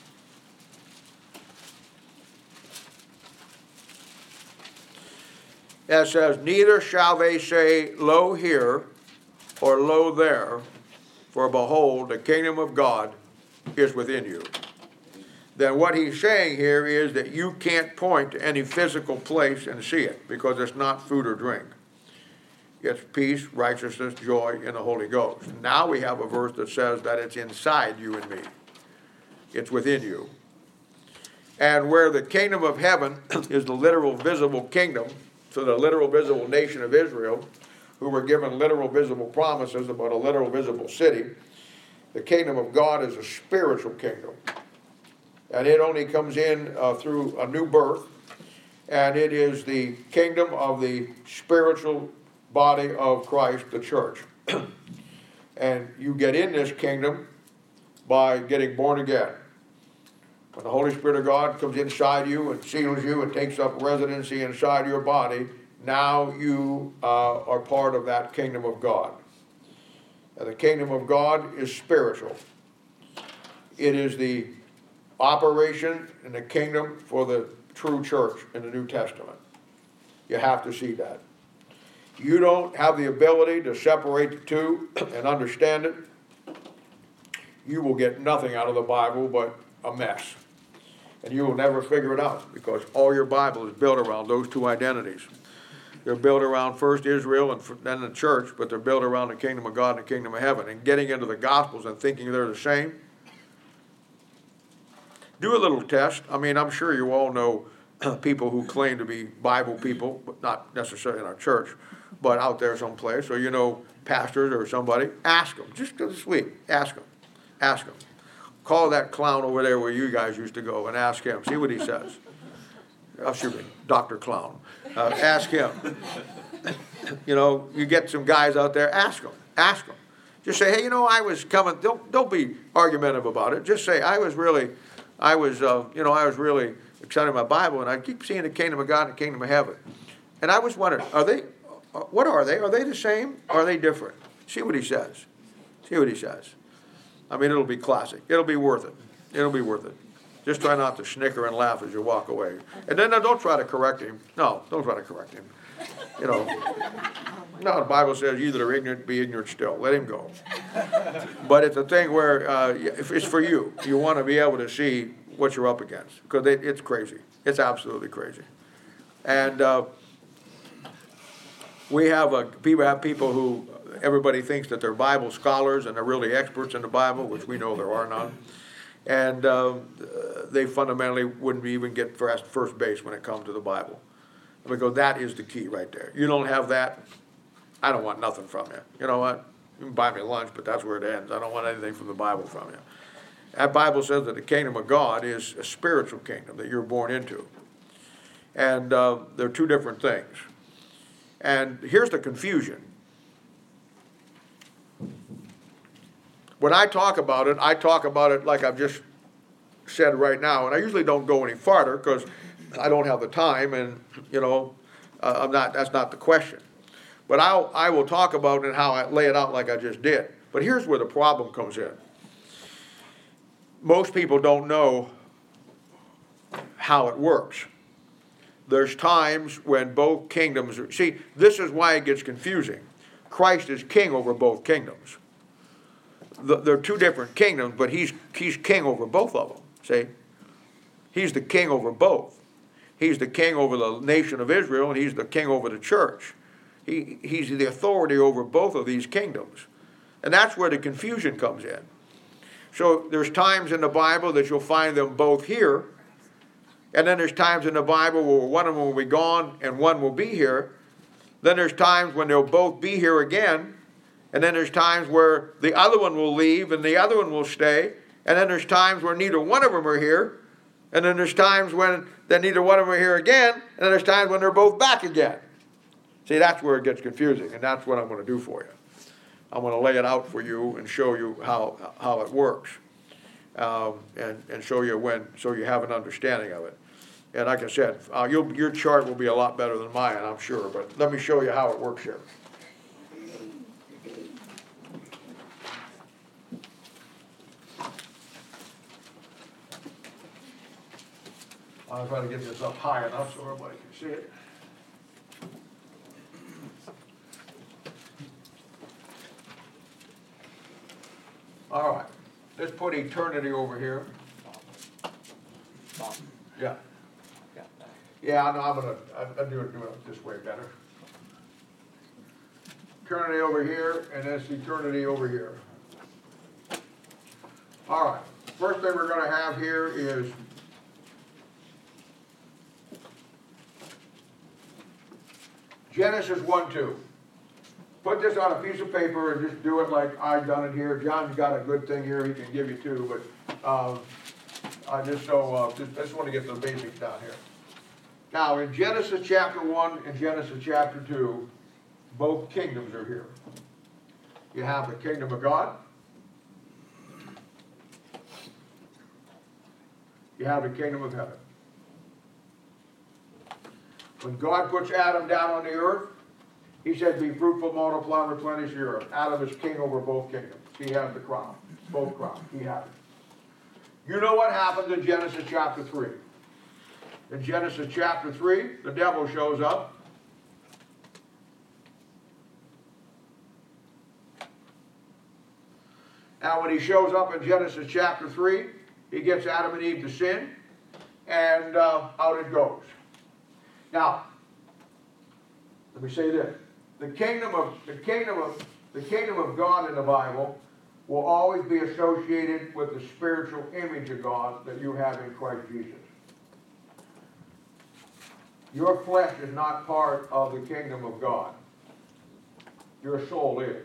It says, neither shall they say, lo here, or lo there, for behold, the kingdom of God is within you. Then what he's saying here is that you can't point to any physical place and see it, because it's not food or drink. It's peace, righteousness, joy in the Holy Ghost. Now we have a verse that says that it's inside you and me. It's within you. And where the kingdom of heaven is the literal visible kingdom, so the literal visible nation of Israel, who were given literal visible promises about a literal visible city, the kingdom of God is a spiritual kingdom. And it only comes in uh, through a new birth, and it is the kingdom of the spiritual body of Christ, the church. And you get in this kingdom by getting born again. When the Holy Spirit of God comes inside you and seals you and takes up residency inside your body, now you uh, are part of that kingdom of God. And the kingdom of God is spiritual. It is the operation in the kingdom for the true church in the New Testament. You have to see that. You don't have the ability to separate the two and understand it. You will get nothing out of the Bible but a mess. And you will never figure it out, because all your Bible is built around those two identities. They're built around first Israel and then the church, but they're built around the kingdom of God and the kingdom of heaven. And getting into the Gospels and thinking they're the same. Do a little test. I mean, I'm sure you all know people who claim to be Bible people, but not necessarily in our church, but out there someplace. Or you know pastors or somebody. Ask them. Just this week. Ask them. Ask them. Call that clown over there where you guys used to go and ask him. See what he says. Oh, excuse me, Doctor Clown. Uh, ask him. You know, you get some guys out there, ask them. Ask them. Just say, hey, you know, I was coming. Don't don't be argumentative about it. Just say, I was really, I was, uh, you know, I was really excited about my Bible, and I keep seeing the kingdom of God and the kingdom of heaven. And I was wondering, are they, what are they? Are they the same? Or are they different? See what he says. See what he says. I mean, it'll be classic. It'll be worth it. It'll be worth it. Just try not to snicker and laugh as you walk away. And then no, don't try to correct him. No, don't try to correct him. You know, no, the Bible says you that are ignorant, be ignorant still. Let him go. But it's a thing where uh, if it's for you. You want to be able to see what you're up against, because it, it's crazy. It's absolutely crazy. And uh, we have a, people have people who everybody thinks that they're Bible scholars and they're really experts in the Bible, which we know there are none. And uh, they fundamentally wouldn't even get first, first base when it comes to the Bible. Because that is the key right there. You don't have that, I don't want nothing from you. You know what? You can buy me lunch, but that's where it ends. I don't want anything from the Bible from you. That Bible says that the kingdom of God is a spiritual kingdom that you're born into. And uh, they're two different things. And here's the confusion. When I talk about it, I talk about it like I've just said right now, and I usually don't go any farther because I don't have the time, and you know, uh, I'm not. That's not the question. But I'll I will talk about it and how I lay it out like I just did. But here's where the problem comes in. Most people don't know how it works. there's times when both kingdoms are, see, this is why it gets confusing. Christ is king over both kingdoms. The, they're two different kingdoms, but he's, he's king over both of them, see? He's the king over both. He's the king over the nation of Israel, and he's the king over the church. He, he's the authority over both of these kingdoms. And that's where the confusion comes in. So there's times in the Bible that you'll find them both here, and then there's times in the Bible where one of them will be gone and one will be here. Then there's times when they'll both be here again, and then there's times where the other one will leave and the other one will stay, and then there's times where neither one of them are here, and then there's times when then neither one of them are here again, and then there's times when they're both back again. See, that's where it gets confusing, and that's what I'm going to do for you. I'm going to lay it out for you and show you how how it works, um, and and show you when, so you have an understanding of it. And like I said, uh, you'll, your chart will be a lot better than mine, I'm sure. But let me show you how it works here. I'll try to get this up high enough so everybody can see it. All right, let's put eternity over here. Yeah. Yeah, no, I'm gonna, I, I do it, do it this way better. Eternity over here, and this eternity over here. All right, first thing we're gonna have here is Genesis one two. Put this on a piece of paper and just do it like I've done it here. John's got a good thing here he can give you too, but um, I just so uh, just, I just want to get the basics down here. Now in Genesis chapter one and Genesis chapter two, both kingdoms are here. You have the kingdom of God. You have the kingdom of heaven. When God puts Adam down on the earth, he said, be fruitful, multiply, and replenish the earth. Adam is king over both kingdoms. He has the crown. Both crowns. He has it. You know what happens in Genesis chapter three? In Genesis chapter three, the devil shows up. Now when he shows up in Genesis chapter three, he gets Adam and Eve to sin, and uh, out it goes. Now, let me say this. The kingdom of the kingdom of the kingdom of God in the Bible will always be associated with the spiritual image of God that you have in Christ Jesus. Your flesh is not part of the kingdom of God. Your soul is.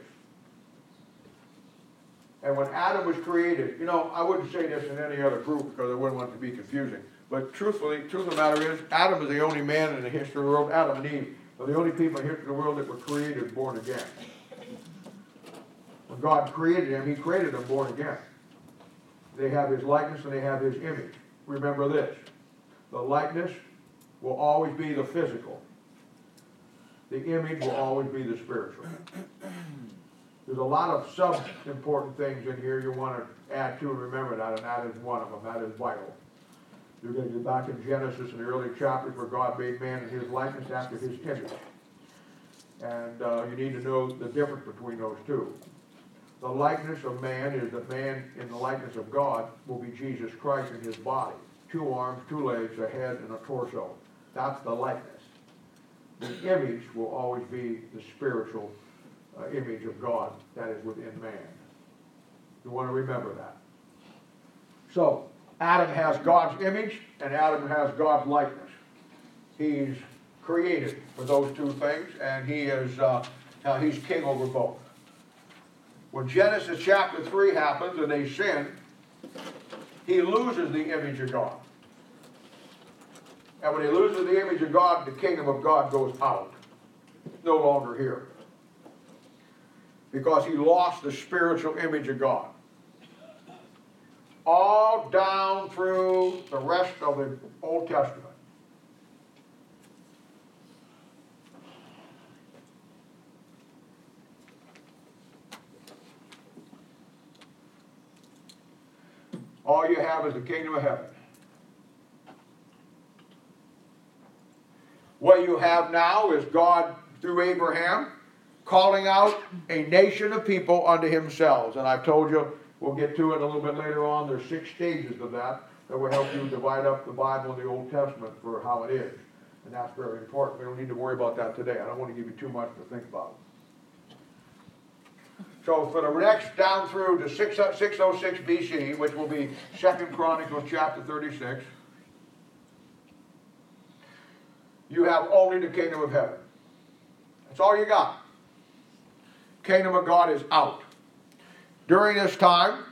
And when Adam was created, you know, I wouldn't say this in any other group because I wouldn't want it to be confusing. But truthfully, truth of the matter is, Adam is the only man in the history of the world, Adam and Eve, are the only people in the history of the world that were created born again. When God created them, he created them born again. They have his likeness and they have his image. Remember this. The likeness will always be the physical. The image will always be the spiritual. There's a lot of sub-important things in here you want to add to and remember that, and that is one of them. That is vital. You're going to get back in Genesis in the early chapters where God made man in his likeness after his image. And uh, you need to know the difference between those two. The likeness of man is that man in the likeness of God will be Jesus Christ in his body. Two arms, two legs, a head, and a torso. That's the likeness. The image will always be the spiritual uh, image of God that is within man. You want to remember that. So, Adam has God's image and Adam has God's likeness. He's created for those two things, and he is uh, now he's king over both. When Genesis chapter three happens and they sin, he loses the image of God. And when he loses the image of God, the kingdom of God goes out. It's no longer here. Because he lost the spiritual image of God. All down through the rest of the Old Testament. All you have is the kingdom of heaven. What you have now is God, through Abraham, calling out a nation of people unto himself. And I've told you, we'll get to it a little bit later on, there's six stages of that that will help you divide up the Bible and the Old Testament for how it is. And that's very important. We don't need to worry about that today. I don't want to give you too much to think about. So for the next, down through to six oh six B C, which will be Second Chronicles chapter thirty-six, you have only the kingdom of heaven. That's all you got. Kingdom of God is out. During this time,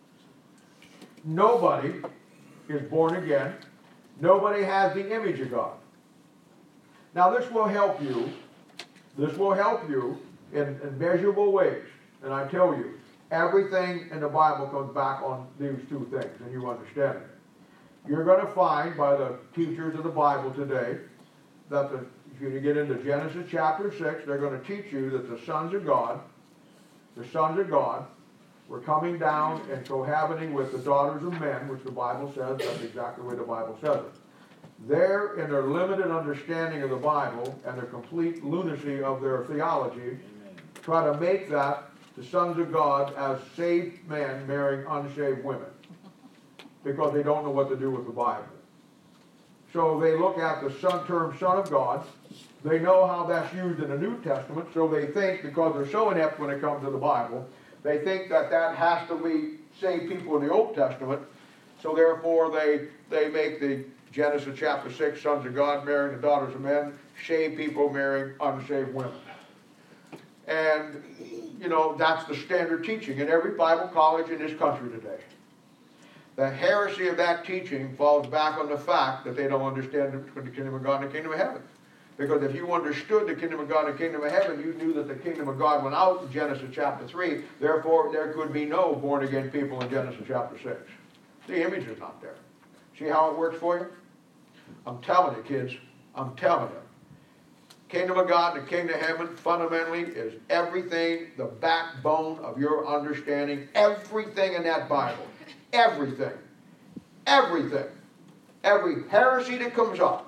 nobody is born again. Nobody has the image of God. Now this will help you. This will help you in, in measurable ways. And I tell you, everything in the Bible comes back on these two things, and you understand it. You're going to find by the teachers of the Bible today that the, if you get into Genesis chapter six, they're going to teach you that the sons of God, the sons of God, were coming down and cohabiting with the daughters of men, which the Bible says, that's exactly the way the Bible says it. They're, in their limited understanding of the Bible and their complete lunacy of their theology, try to make that the sons of God as saved men marrying unsaved women because they don't know what to do with the Bible. So they look at the son, term Son of God. They know how that's used in the New Testament, so they think, because they're so inept when it comes to the Bible, they think that that has to be saved people in the Old Testament, so therefore they, they make the Genesis chapter six, sons of God marrying the daughters of men, saved people marrying unsaved women. And, you know, that's the standard teaching in every Bible college in this country today. The heresy of that teaching falls back on the fact that they don't understand the kingdom of God and the kingdom of heaven. Because if you understood the kingdom of God and the kingdom of heaven, you knew that the kingdom of God went out in Genesis chapter three. Therefore, there could be no born-again people in Genesis chapter six. The image is not there. See how it works for you? I'm telling you, kids. I'm telling you. Kingdom of God and the kingdom of heaven fundamentally is everything, the backbone of your understanding, everything in that Bible. Everything. Everything. Every heresy that comes up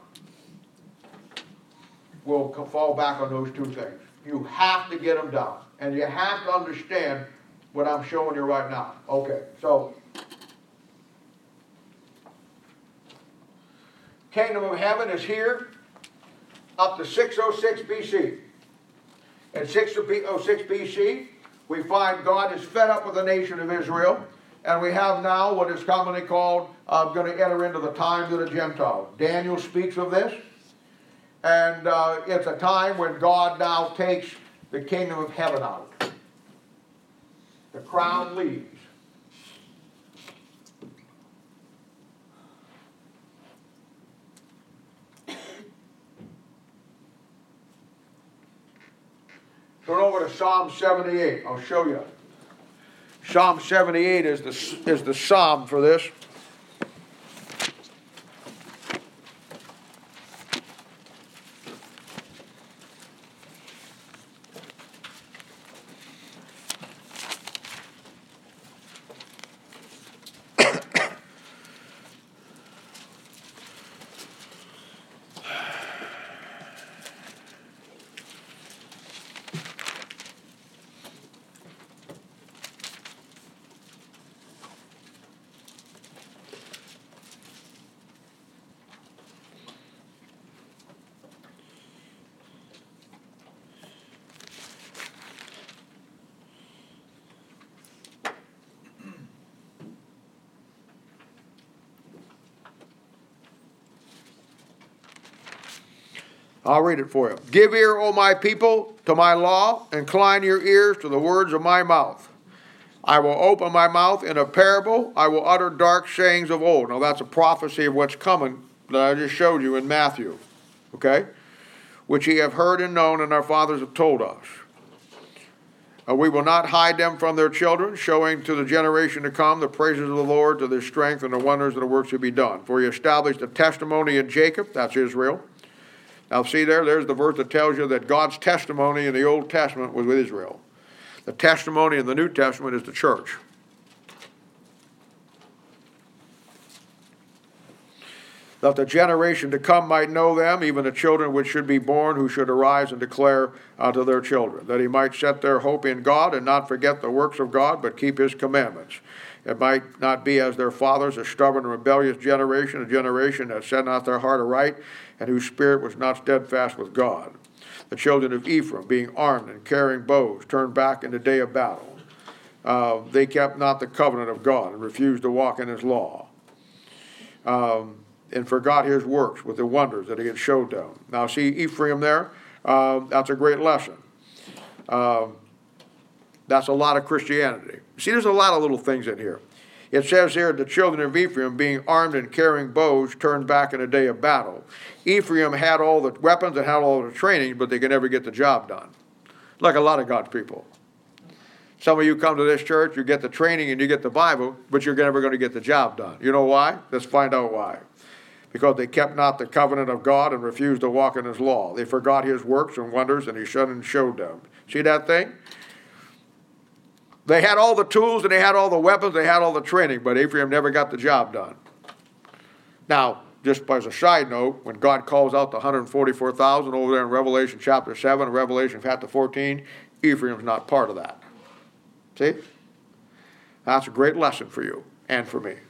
will fall back on those two things. You have to get them down. And you have to understand what I'm showing you right now. Okay, so kingdom of heaven is here up to six oh six B C. In six oh six B C, we find God is fed up with the nation of Israel. And we have now what is commonly called, uh, going to enter into the times of the Gentiles. Daniel speaks of this. And uh, it's a time when God now takes the kingdom of heaven out. The crown leaves. Turn over to Psalm seventy-eight. I'll show you. Psalm seventy-eight is the, is the psalm for this. I'll read it for you. Give ear, O my people, to my law. Incline your ears to the words of my mouth. I will open my mouth in a parable. I will utter dark sayings of old. Now that's a prophecy of what's coming that I just showed you in Matthew. Okay? Which ye have heard and known, and our fathers have told us. Uh, we will not hide them from their children, showing to the generation to come the praises of the Lord, to their strength and the wonders of the works to be done. For he established a testimony in Jacob, that's Israel. Now see there, there's the verse that tells you that God's testimony in the Old Testament was with Israel. The testimony in the New Testament is the church. that the generation to come might know them, even the children which should be born, who should arise and declare unto their children, that he might set their hope in God, and not forget the works of God, but keep his commandments. It might not be as their fathers, a stubborn and rebellious generation, a generation that set not their heart aright, and whose spirit was not steadfast with God. The children of Ephraim, being armed and carrying bows, turned back in the day of battle. Uh, they kept not the covenant of God, and refused to walk in his law, um, and forgot his works with the wonders that he had showed them. Now see Ephraim there, uh, that's a great lesson. Um, That's a lot of Christianity. See, there's a lot of little things in here. It says here, the children of Ephraim, being armed and carrying bows, turned back in a day of battle. Ephraim had all the weapons and had all the training, but they could never get the job done. Like a lot of God's people. Some of you come to this church, you get the training and you get the Bible, but you're never going to get the job done. You know why? Let's find out why. Because they kept not the covenant of God and refused to walk in his law. They forgot his works and wonders, and he suddenly showed them. See that thing? They had all the tools and they had all the weapons, they had all the training, but Ephraim never got the job done. Now, just as a side note, when God calls out the one hundred forty-four thousand over there in Revelation chapter seven and Revelation chapter fourteen, Ephraim's not part of that. See? That's a great lesson for you and for me.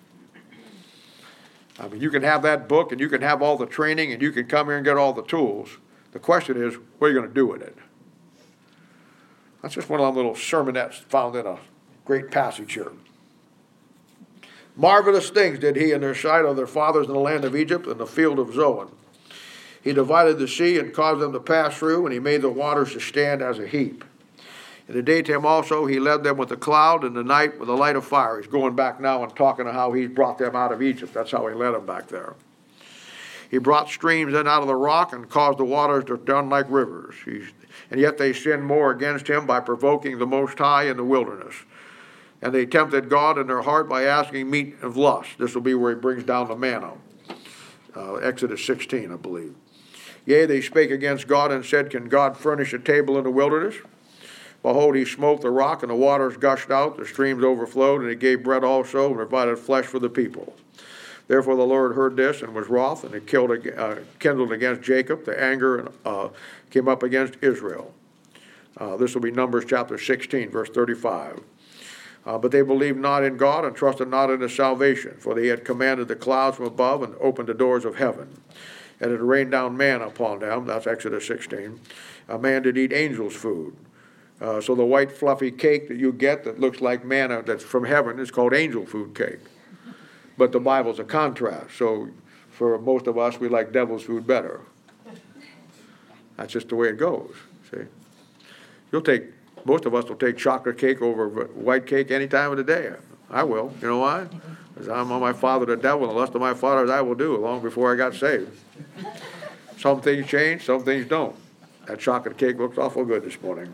I mean, you can have that book and you can have all the training and you can come here and get all the tools. The question is, what are you going to do with it? That's just one of them little sermonettes found in a great passage here. Marvelous things did he in their sight of their fathers in the land of Egypt and the field of Zoan. He divided the sea and caused them to pass through, and he made the waters to stand as a heap. In the daytime also he led them with a cloud, and the night with a light of fire. He's going back now and talking to how he brought them out of Egypt. That's how he led them back there. He brought streams in out of the rock and caused the waters to run like rivers. He's And yet they sinned more against him by provoking the Most High in the wilderness. And they tempted God in their heart by asking meat of lust. This will be where he brings down the manna. Uh, Exodus sixteen, I believe. Yea, they spake against God and said, Can God furnish a table in the wilderness? Behold, he smote the rock, and the waters gushed out, the streams overflowed, and he gave bread also, and provided flesh for the people. Therefore the Lord heard this and was wroth, and it killed, uh, kindled against Jacob. The anger uh, came up against Israel. Uh, this will be Numbers chapter sixteen, verse thirty-five. Uh, but they believed not in God and trusted not in his salvation, for they had commanded the clouds from above and opened the doors of heaven. And it rained down manna upon them. That's Exodus sixteen. A man did eat angels' food. Uh, so the white fluffy cake that you get that looks like manna that's from heaven is called angel food cake. But the Bible's a contrast. So for most of us, we like devil's food better. That's just the way it goes. See, you'll take most of us will take chocolate cake over white cake any time of the day. I will. You know why? Because I'm on my father the devil, and the lust of my fathers I will do long before I got saved. Some things change, some things don't. That chocolate cake looks awful good this morning.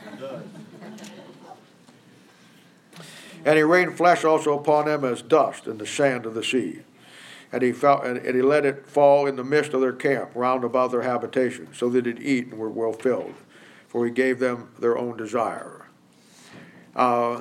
And he rained flesh also upon them as dust in the sand of the sea. And he fell, and, and he let it fall in the midst of their camp, round about their habitation, so that it eat and were well filled. For he gave them their own desire. Uh,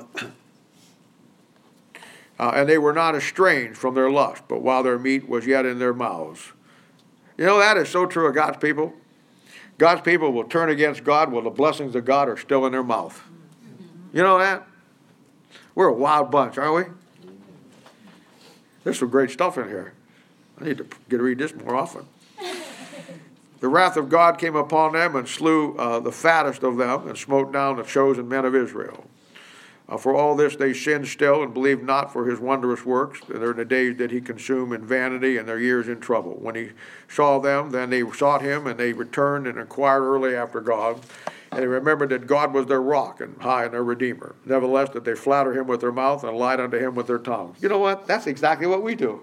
uh, and they were not estranged from their lust, but while their meat was yet in their mouths. You know, that is so true of God's people. God's people will turn against God while the blessings of God are still in their mouth. You know that? We're a wild bunch, aren't we? There's some great stuff in here. I need to get to read this more often. The wrath of God came upon them and slew uh, the fattest of them and smote down the chosen men of Israel. Uh, for all this they sinned still and believed not for his wondrous works. And in the days did he consume in vanity and their years in trouble. When he saw them, then they sought him, and they returned and inquired early after God. And they remembered that God was their rock and high and their redeemer. Nevertheless, that they flatter him with their mouth and lied unto him with their tongue. You know what? That's exactly what we do.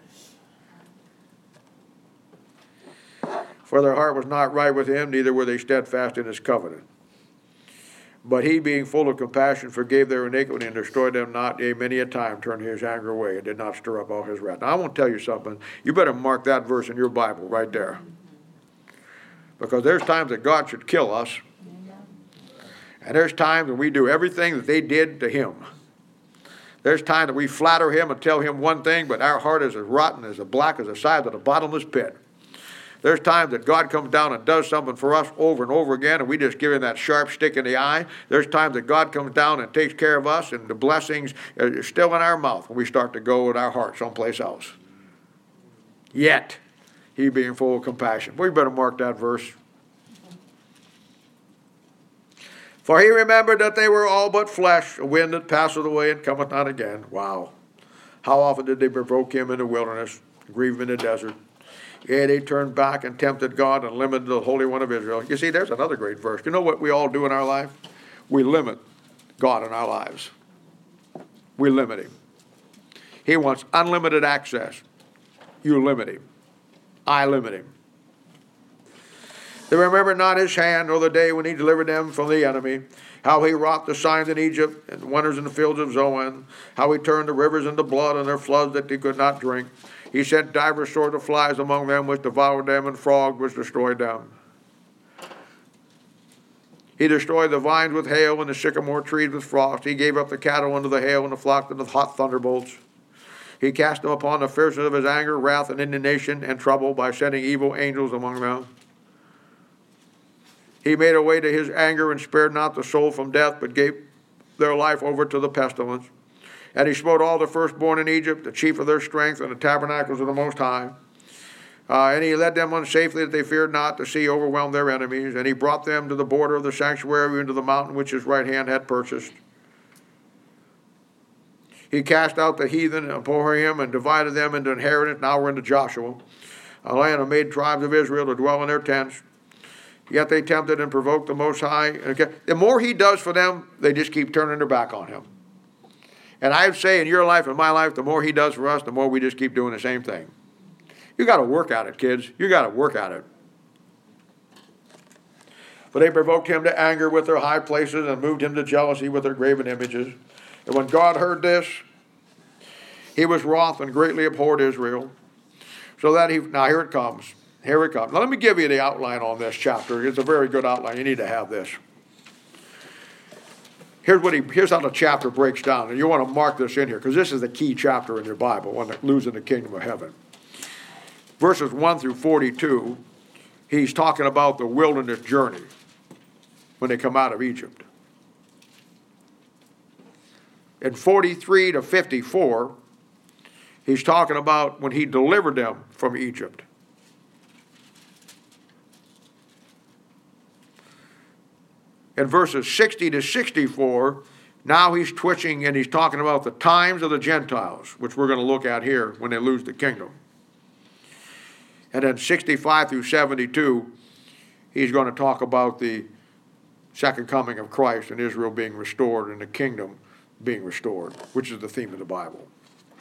For their heart was not right with him, neither were they steadfast in his covenant. But he, being full of compassion, forgave their iniquity and destroyed them not. Yea, many a time turned his anger away and did not stir up all his wrath. Now, I want to tell you something. You better mark that verse in your Bible right there. Because there's times that God should kill us. And there's times when we do everything that they did to him. There's time that we flatter him and tell him one thing, but our heart is as rotten, as black as the sides of the bottomless pit. There's times that God comes down and does something for us over and over again, and we just give him that sharp stick in the eye. There's times that God comes down and takes care of us, and the blessings are still in our mouth when we start to go with our heart someplace else. Yet, he being full of compassion. We better mark that verse. For he remembered that they were all but flesh, a wind that passeth away and cometh not again. Wow. How often did they provoke him in the wilderness, grieve him in the desert? Yea, they turned back and tempted God and limited the Holy One of Israel. You see, there's another great verse. You know what we all do in our life? We limit God in our lives. We limit him. He wants unlimited access. You limit him. I limit him. They remembered not his hand, nor the day when he delivered them from the enemy, how he wrought the signs in Egypt and wonders in the fields of Zoan, how he turned the rivers into blood and their floods that they could not drink. He sent divers sorts of flies among them, which devoured them, and frogs, which destroyed them. He destroyed the vines with hail and the sycamore trees with frost. He gave up the cattle unto the hail and the flock to the hot thunderbolts. He cast them upon the fierceness of his anger, wrath, and indignation, and trouble by sending evil angels among them. He made a way to his anger and spared not the soul from death, but gave their life over to the pestilence. And he smote all the firstborn in Egypt, the chief of their strength, and the tabernacles of the Most High. Uh, and he led them unsafely that they feared not. The sea overwhelmed their enemies. And he brought them to the border of the sanctuary, into the mountain which his right hand had purchased. He cast out the heathen before him and divided them into inheritance. Now we're into Joshua, a land of made tribes of Israel to dwell in their tents. Yet they tempted and provoked the Most High. The more he does for them, they just keep turning their back on him. And I'd say in your life and my life, the more he does for us, the more we just keep doing the same thing. You got to work at it, kids. You got to work at it. For they provoked him to anger with their high places and moved him to jealousy with their graven images. And when God heard this, he was wroth and greatly abhorred Israel. So that he, now here it comes. Here it comes. Now let me give you the outline on this chapter. It's a very good outline. You need to have this. Here's what he. Here's how the chapter breaks down. And you want to mark this in here because this is the key chapter in your Bible, one that losing the kingdom of heaven. Verses one through forty-two, he's talking about the wilderness journey when they come out of Egypt. In forty-three to fifty-four, he's talking about when he delivered them from Egypt. In verses sixty to sixty-four, now he's twitching and he's talking about the times of the Gentiles, which we're going to look at here when they lose the kingdom. And then sixty-five through seventy-two, he's going to talk about the second coming of Christ and Israel being restored and the kingdom being restored, which is the theme of the Bible.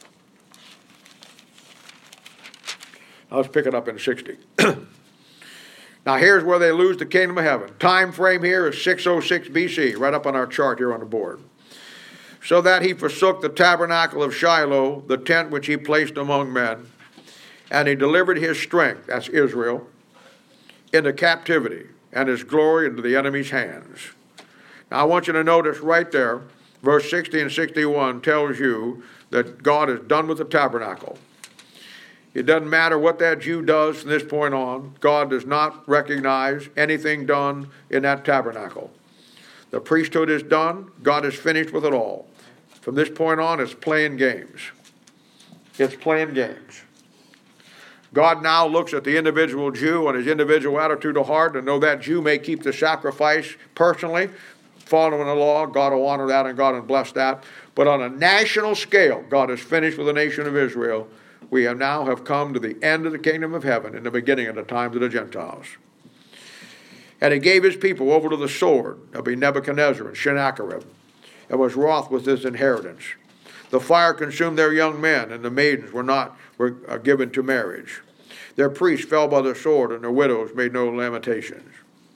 Now let's pick it up in sixty. Now here's where they lose the kingdom of heaven. Time frame here is six oh six B C, right up on our chart here on the board. So that he forsook the tabernacle of Shiloh, the tent which he placed among men, and he delivered his strength, that's Israel, into captivity, and his glory into the enemy's hands. Now I want you to notice right there, verse sixty and sixty-one tells you that God is done with the tabernacle. It doesn't matter what that Jew does from this point on. God does not recognize anything done in that tabernacle. The priesthood is done. God is finished with it all. From this point on, it's playing games. It's playing games. God now looks at the individual Jew and his individual attitude of heart, and though that Jew may keep the sacrifice personally, following the law, God will honor that and God will bless that. But on a national scale, God is finished with the nation of Israel. We have now have come to the end of the kingdom of heaven and the beginning of the times of the Gentiles. And he gave his people over to the sword. That'll be Nebuchadnezzar and Sennacherib, and was wroth with his inheritance. The fire consumed their young men, and the maidens were not were uh, given to marriage. Their priests fell by the sword, and their widows made no lamentations.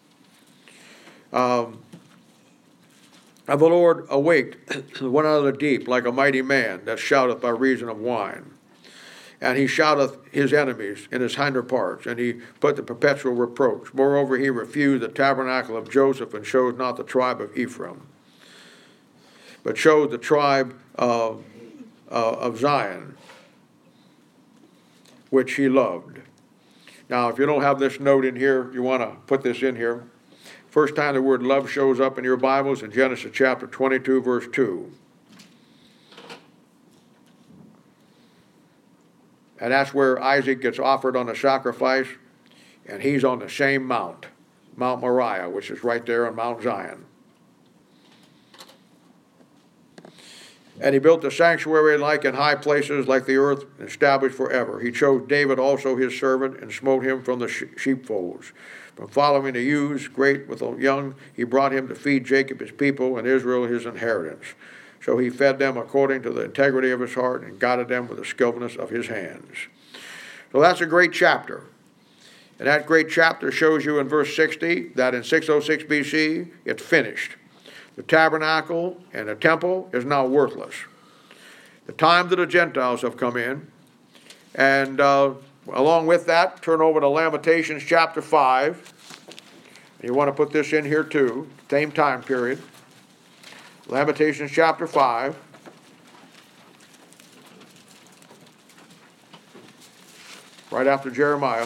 Um, and the Lord awaked one out of the deep like a mighty man that shouteth by reason of wine. And he shouteth his enemies in his hinder parts, and he put the perpetual reproach. Moreover, he refused the tabernacle of Joseph, and chose not the tribe of Ephraim. but chose the tribe of, uh, of Zion, which he loved. Now, if you don't have this note in here, you want to put this in here. First time the word love shows up in your Bibles in Genesis chapter twenty-two, verse two. And that's where Isaac gets offered on a sacrifice, and he's on the same mount, Mount Moriah, which is right there on Mount Zion. And he built a sanctuary like in high places, like the earth, established forever. He chose David also his servant, and smote him from the sheepfolds. From following the ewes, great with the young, he brought him to feed Jacob his people, and Israel his inheritance. So he fed them according to the integrity of his heart, and guided them with the skillfulness of his hands. So that's a great chapter. And that great chapter shows you in verse sixty that in six oh six B C, it's finished. The tabernacle and the temple is now worthless. The times of the Gentiles have come in. And uh, along with that, turn over to Lamentations chapter five. You want to put this in here too, same time period. Lamentations chapter five. Right after Jeremiah.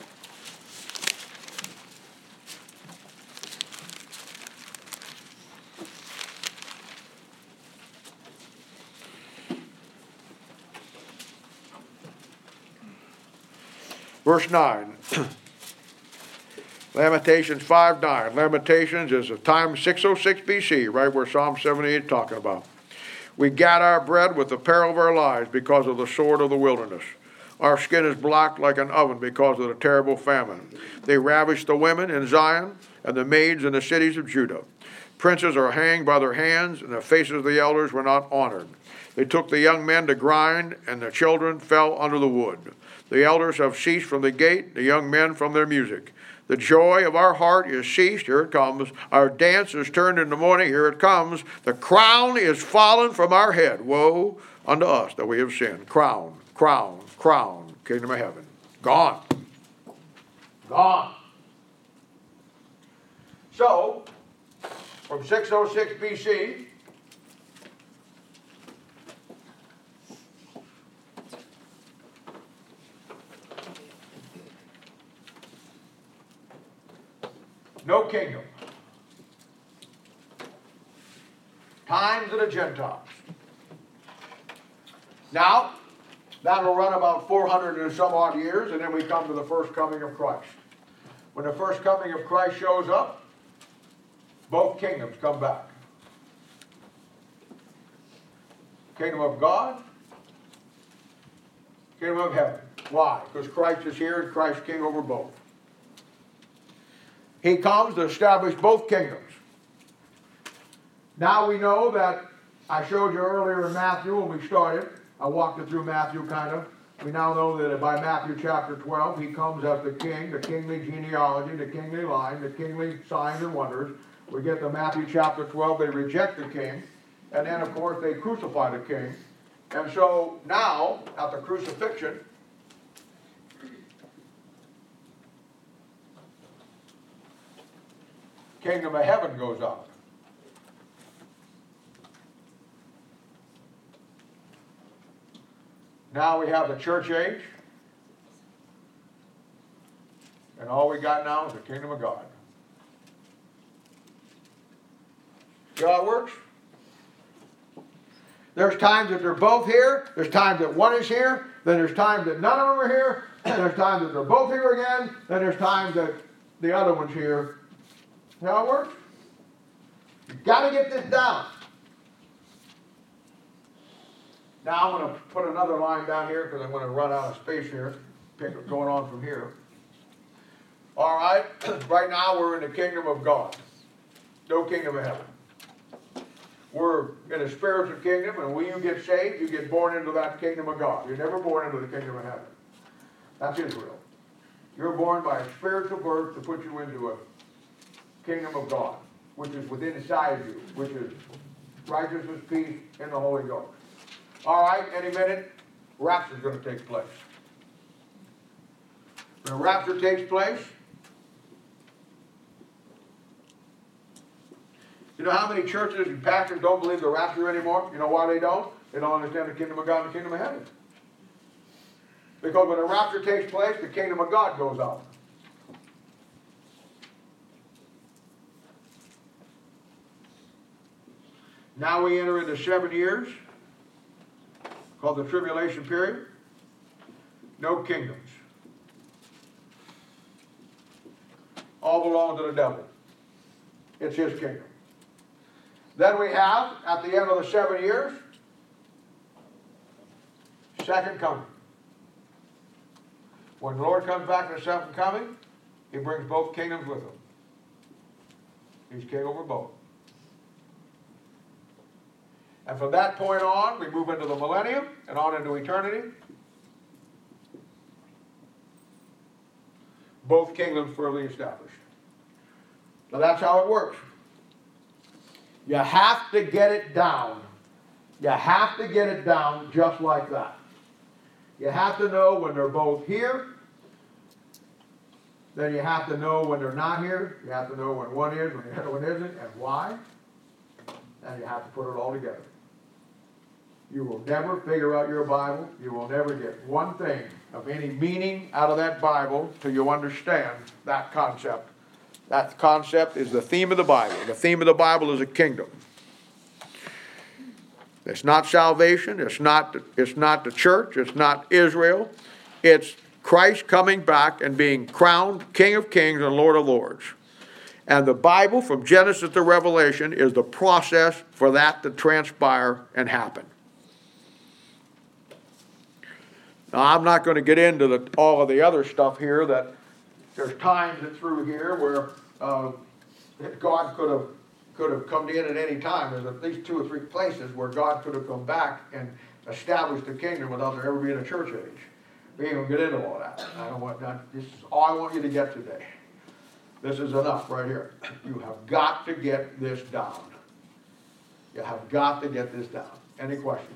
Verse nine. Lamentations five nine. Lamentations is a time six oh six B C, right where Psalm seventy-eight is talking about. We gat our bread with the peril of our lives because of the sword of the wilderness. Our skin is black like an oven because of the terrible famine. They ravished the women in Zion and the maids in the cities of Judah. Princes are hanged by their hands, and the faces of the elders were not honored. They took the young men to grind, and the children fell under the wood. The elders have ceased from the gate, the young men from their music. The joy of our heart is ceased, here it comes. Our dance is turned into mourning, here it comes. The crown is fallen from our head. Woe unto us that we have sinned. Crown, crown, crown, kingdom of heaven. Gone. Gone. So, from six oh six B C, no kingdom. Times of the Gentiles. Now, that'll run about four hundred and some odd years, and then we come to the first coming of Christ. When the first coming of Christ shows up, both kingdoms come back. Kingdom of God, kingdom of heaven. Why? Because Christ is here and Christ is king over both. He comes to establish both kingdoms. Now we know that, I showed you earlier in Matthew when we started, I walked you through Matthew kind of. We now know that by Matthew chapter twelve, he comes as the king, the kingly genealogy, the kingly line, the kingly signs and wonders. We get to Matthew chapter twelve, they reject the king. And then, of course, they crucify the king. And so now, at the crucifixion, kingdom of heaven goes up. Now we have the church age. And all we got now is the kingdom of God. See how it works? There's times that they're both here. There's times that one is here. Then there's times that none of them are here. And there's times that they're both here again. Then there's times that the other one's here. See how it works? You've got to get this down. Now I'm going to put another line down here because I'm going to run out of space here. Pick going on from here. All right. Right now we're in the kingdom of God. No kingdom of heaven. We're in a spiritual kingdom, and when you get saved, you get born into that kingdom of God. You're never born into the kingdom of heaven. That's Israel. You're born by a spiritual birth to put you into a kingdom of God, which is within inside you, which is righteousness, peace, and the Holy Ghost. All right, any minute, rapture is going to take place. When the rapture takes place, You know how many churches and pastors don't believe the rapture anymore? You know why they don't? They don't understand the kingdom of God and the kingdom of heaven. Because when the rapture takes place, the kingdom of God goes out. Now we enter into seven years, called the tribulation period. No kingdoms. All belong to the devil. It's his kingdom. Then we have, at the end of the seven years, second coming. When the Lord comes back in the second coming, he brings both kingdoms with him. He's king over both. And from that point on, we move into the millennium and on into eternity. Both kingdoms firmly established. Now that's how it works. You have to get it down. You have to get it down just like that. You have to know when they're both here. Then you have to know when they're not here. You have to know when one is, when the other one isn't, and why. And you have to put it all together. You will never figure out your Bible. You will never get one thing of any meaning out of that Bible till you understand that concept. That concept is the theme of the Bible. The theme of the Bible is a kingdom. It's not salvation. It's not, it's not the church. It's not Israel. It's Christ coming back and being crowned King of Kings and Lord of Lords. And the Bible, from Genesis to Revelation, is the process for that to transpire and happen. Now, I'm not going to get into the, all of the other stuff here. That there's times that through here where uh, God could have could have come in at any time. There's at least two or three places where God could have come back and established the kingdom without there ever being a church age. We ain't going to get into all that. I don't want that. This is all I want you to get today. This is enough right here. You have got to get this down. You have got to get this down. Any questions?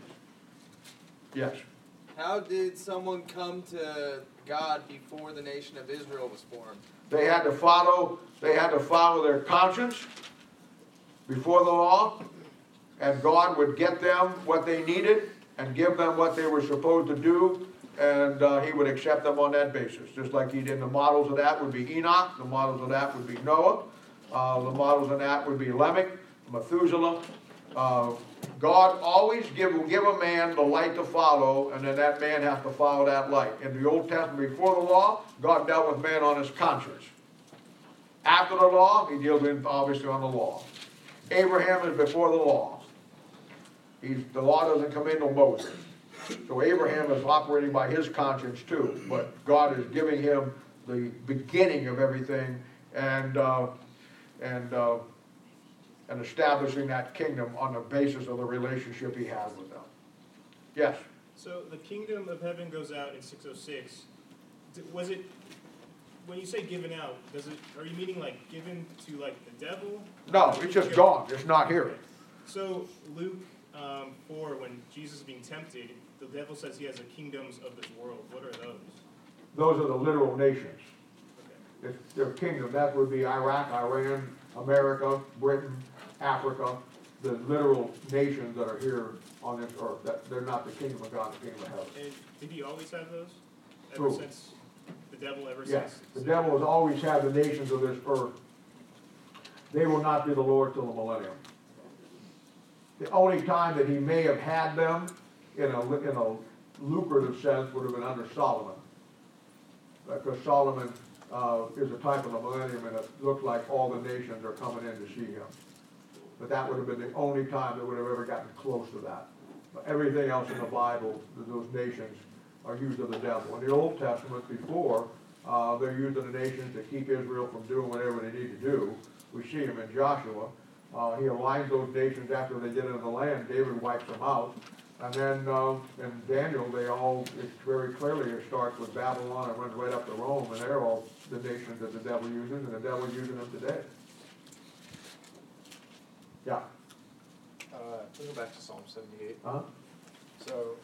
Yes. How did someone come to God before the nation of Israel was formed? They had to follow, they had to follow their conscience before the law, and God would get them what they needed and give them what they were supposed to do, and uh, he would accept them on that basis. Just like he did. The models of that would be Enoch, the models of that would be Noah, uh, the models of that would be Lamech, Methuselah. Uh, God always give, will give a man the light to follow, and then that man has to follow that light. In the Old Testament, before the law, God dealt with man on his conscience. After the law, he deals with, obviously, on the law. Abraham is before the law. He's, the law doesn't come in till Moses. So Abraham is operating by his conscience too, but God is giving him the beginning of everything, and uh, and uh, and establishing that kingdom on the basis of the relationship he has with them. Yes? So the kingdom of heaven goes out in six oh six. Was it, when you say given out, does it, are you meaning like given to like the devil? No, it's just gone. It's not here. So Luke um, four, when Jesus is being tempted, the devil says he has the kingdoms of this world. What are those? Those are the literal nations. Okay. It's their kingdom. That would be Iraq, Iran, America, Britain, Africa, the literal nations that are here on this earth. That they're not the kingdom of God, the kingdom of heaven. And did he always have those? Ever Who? since the devil ever Yes, since? the devil has always had the nations of this earth. They will not be the Lord till the millennium. The only time that he may have had them in a, in a lucrative sense would have been under Solomon. Because Solomon uh, is a type of the millennium, and it looks like all the nations are coming in to see him. But that would have been the only time that would have ever gotten close to that. But everything else in the Bible, those nations are used of the devil. In the Old Testament, before, uh, they're used of the nations to keep Israel from doing whatever they need to do. We see him in Joshua. Uh, he aligns those nations after they get into the land. David wipes them out. And then uh, in Daniel, they all, it very clearly, it starts with Babylon and runs right up to Rome, and they're all the nations that the devil uses, and the devil's using them today. Yeah. Uh, we'll go back to Psalm seventy-eight. Uh-huh. So,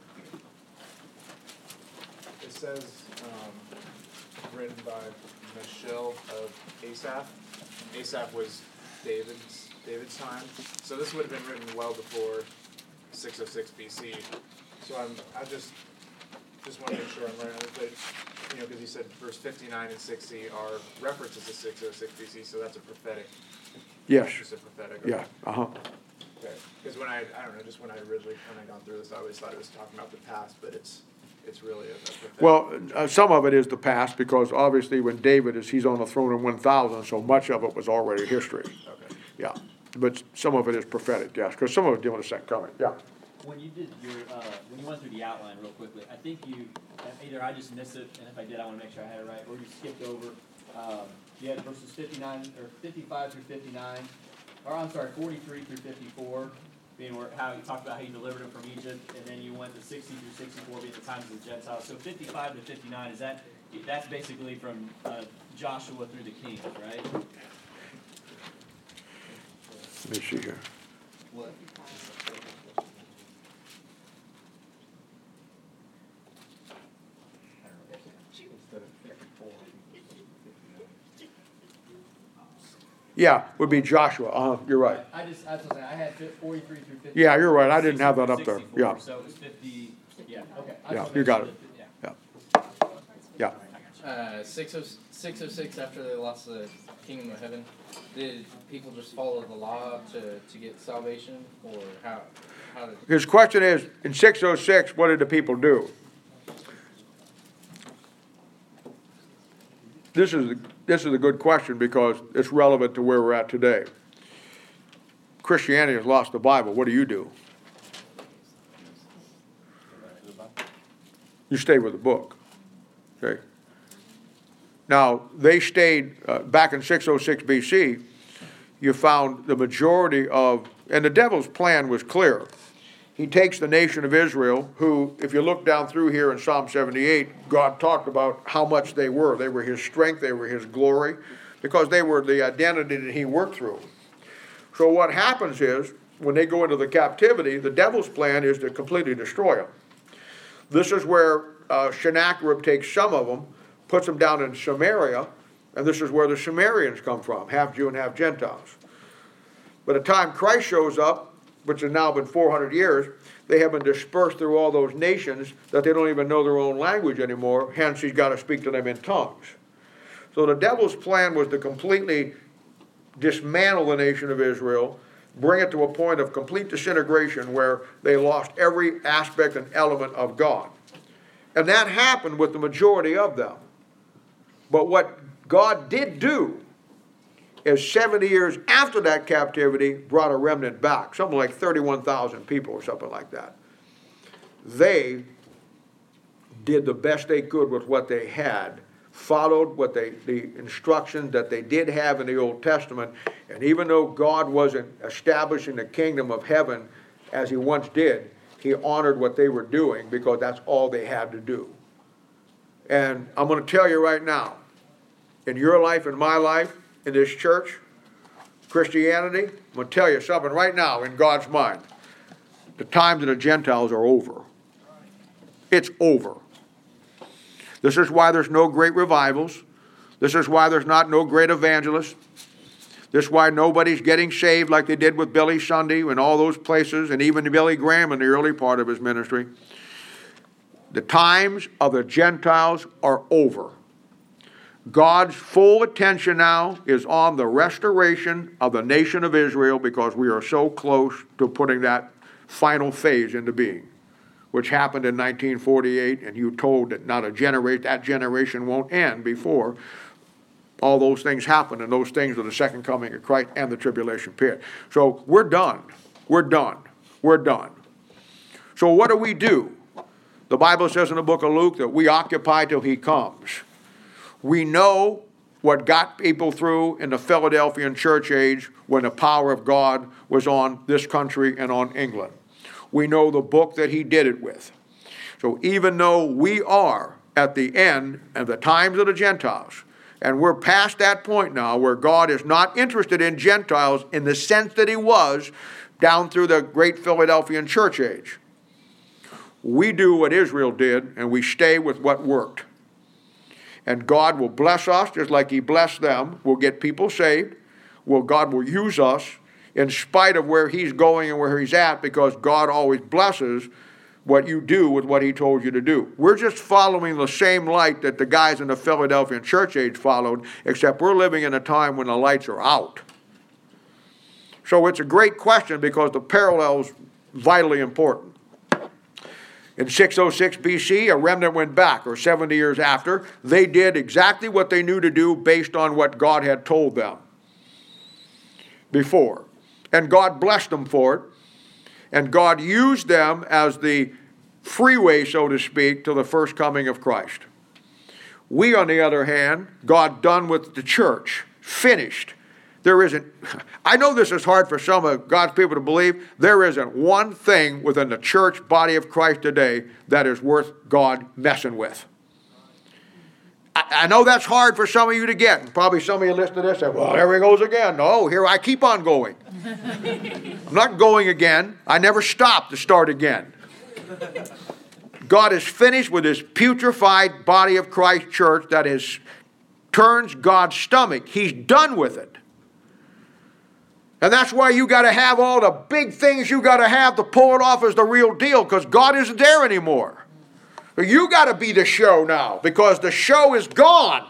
it says, um, written by Michelle of Asaph. Asaph was David's David's time. So this would have been written well before six oh six B C. So I'm, I just, just want to make sure I'm right on it. But, you know, because he said verse fifty-nine and sixty are references to six oh six B C, so that's a prophetic. Yes, Just a prophetic. yeah, uh-huh. Okay. Because when I, I don't know, just when I originally, when I gone through this, I always thought it was talking about the past, but it's, it's really a, a prophetic. Well, uh, some of it is the past, because obviously when David is, he's on the throne in one thousand, so much of it was already history. Okay. Yeah, but some of it is prophetic, yes, because some of it dealing with the second coming, yeah. When you did your, uh, when you went through the outline real quickly, I think you, either I just missed it, and if I did, I wanna make sure I had it right, or you skipped over, um, you had verses fifty-nine, or fifty-five through fifty-nine, or I'm sorry, forty-three through fifty-four, being where, how you talked about how you delivered them from Egypt, and then you went to sixty through sixty-four, being the times of the Gentiles, so fifty-five to fifty-nine, is that, that's basically from, uh, Joshua through the Kings, right? Let me see here. What? Yeah, would be Joshua, uh-huh, you're right. I just, that's what I'm saying, I had forty-three through fifty. Yeah, you're right, I didn't have that up there, sixty-four, yeah. So it was fifty, yeah, okay. I Yeah, just you wanna got make it. sure that- Yeah. Yeah, Uh, six oh six oh six after they lost the kingdom of heaven, did people just follow the law to, to get salvation, or how, how did? his question is, in six oh six, what did the people do? This is, this is a good question, because it's relevant to where we're at today. Christianity has lost the Bible, what do you do? You stay with the book, okay? Now, they stayed, uh, back in six oh six B C, you found the majority of, and the devil's plan was clear. He takes the nation of Israel, who, if you look down through here in Psalm seventy-eight, God talked about how much they were. They were his strength, they were his glory, because they were the identity that he worked through. So what happens is, when they go into the captivity, the devil's plan is to completely destroy them. This is where uh, Sennacherib takes some of them, puts them down in Samaria, and this is where the Sumerians come from, half Jew and half Gentiles. By the time Christ shows up, which has now been four hundred years, they have been dispersed through all those nations that they don't even know their own language anymore, hence he's got to speak to them in tongues. So the devil's plan was to completely dismantle the nation of Israel, bring it to a point of complete disintegration where they lost every aspect and element of God. And that happened with the majority of them. But what God did do is seventy years after that captivity brought a remnant back, something like thirty-one thousand people or something like that. They did the best they could with what they had, followed what they, the instructions that they did have in the Old Testament, and even though God wasn't establishing the kingdom of heaven as he once did, he honored what they were doing because that's all they had to do. And I'm going to tell you right now, in your life, in my life, in this church, Christianity, I'm going to tell you something right now in God's mind. The times of the Gentiles are over. It's over. This is why there's no great revivals. This is why there's not no great evangelists. This is why nobody's getting saved like they did with Billy Sunday and all those places, and even Billy Graham in the early part of his ministry. The times of the Gentiles are over. God's full attention now is on the restoration of the nation of Israel because we are so close to putting that final phase into being, which happened in nineteen forty-eight, and you told that not a generation, that generation won't end before all those things happen, and those things are the second coming of Christ and the tribulation period. So we're done. We're done. We're done. So what do we do? The Bible says in the book of Luke that we occupy till he comes. We know what got people through in the Philadelphian church age when the power of God was on this country and on England. We know the book that he did it with. So even though we are at the end of the times of the Gentiles, and we're past that point now where God is not interested in Gentiles in the sense that he was down through the great Philadelphian church age, we do what Israel did and we stay with what worked. And God will bless us just like he blessed them. We'll get people saved. Well, God will use us. in spite of where he's going and where he's at, because God always blesses what you do with what he told you to do. We're just following the same light that the guys in the Philadelphian church age followed, except we're living in a time when the lights are out. So it's a great question because the parallel's vitally important. In six oh six B C, a remnant went back, or seventy years after. They did exactly what they knew to do based on what God had told them before. And God blessed them for it. And God used them as the freeway, so to speak, to the first coming of Christ. We, on the other hand, God done with the church, finished. There isn't, I know this is hard for some of God's people to believe, there isn't one thing within the church body of Christ today that is worth God messing with. I, I know that's hard for some of you to get. And probably some of you listen to this and say, well, there he goes again. No, here I keep on going. I'm not going again. I never stop to start again. God is finished with his putrefied body of Christ church that is turns God's stomach. He's done with it. And that's why you got to have all the big things you got to have to pull it off as the real deal, because God isn't there anymore. You got to be the show now, because the show is gone.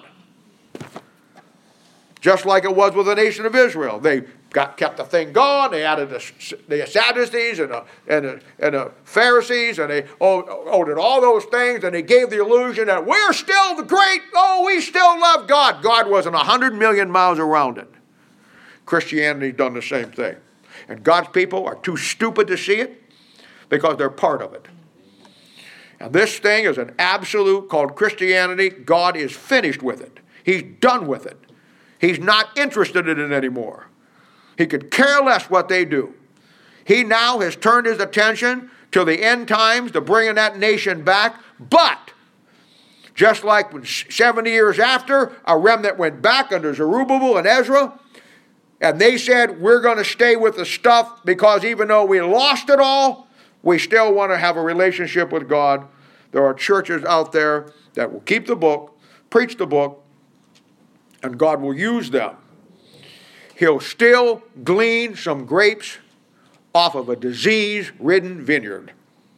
Just like it was with the nation of Israel. They got kept the thing going. They added the, the Sadducees and the, and, the, and the Pharisees, and they ordered all those things, and they gave the illusion that we're still the great, oh, we still love God. God wasn't a hundred million miles around it. Christianity's done the same thing. And God's people are too stupid to see it because they're part of it. And this thing is an absolute called Christianity. God is finished with it. He's done with it. He's not interested in it anymore. He could care less what they do. He now has turned his attention to the end times, to bringing that nation back. But just like when seventy years after, a remnant went back under Zerubbabel and Ezra, and they said, we're going to stay with the stuff because even though we lost it all, we still want to have a relationship with God. There are churches out there that will keep the book, preach the book, and God will use them. He'll still glean some grapes off of a disease-ridden vineyard.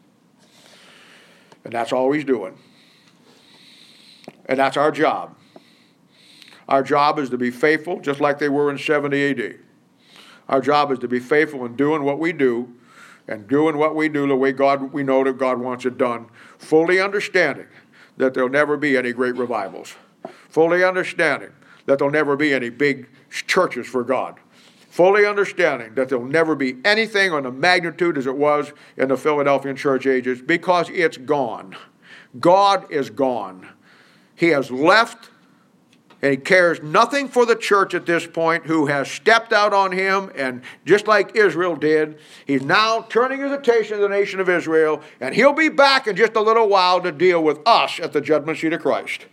And that's all he's doing. And that's our job. Our job is to be faithful, just like they were in seventy A D. Our job is to be faithful in doing what we do, and doing what we do the way God we know that God wants it done, fully understanding that there'll never be any great revivals, fully understanding that there'll never be any big churches for God, fully understanding that there'll never be anything on the magnitude as it was in the Philadelphian church ages, because it's gone. God is gone. He has left. And he cares nothing for the church at this point, who has stepped out on him, and just like Israel did, he's now turning his attention to the nation of Israel, and he'll be back in just a little while to deal with us at the judgment seat of Christ.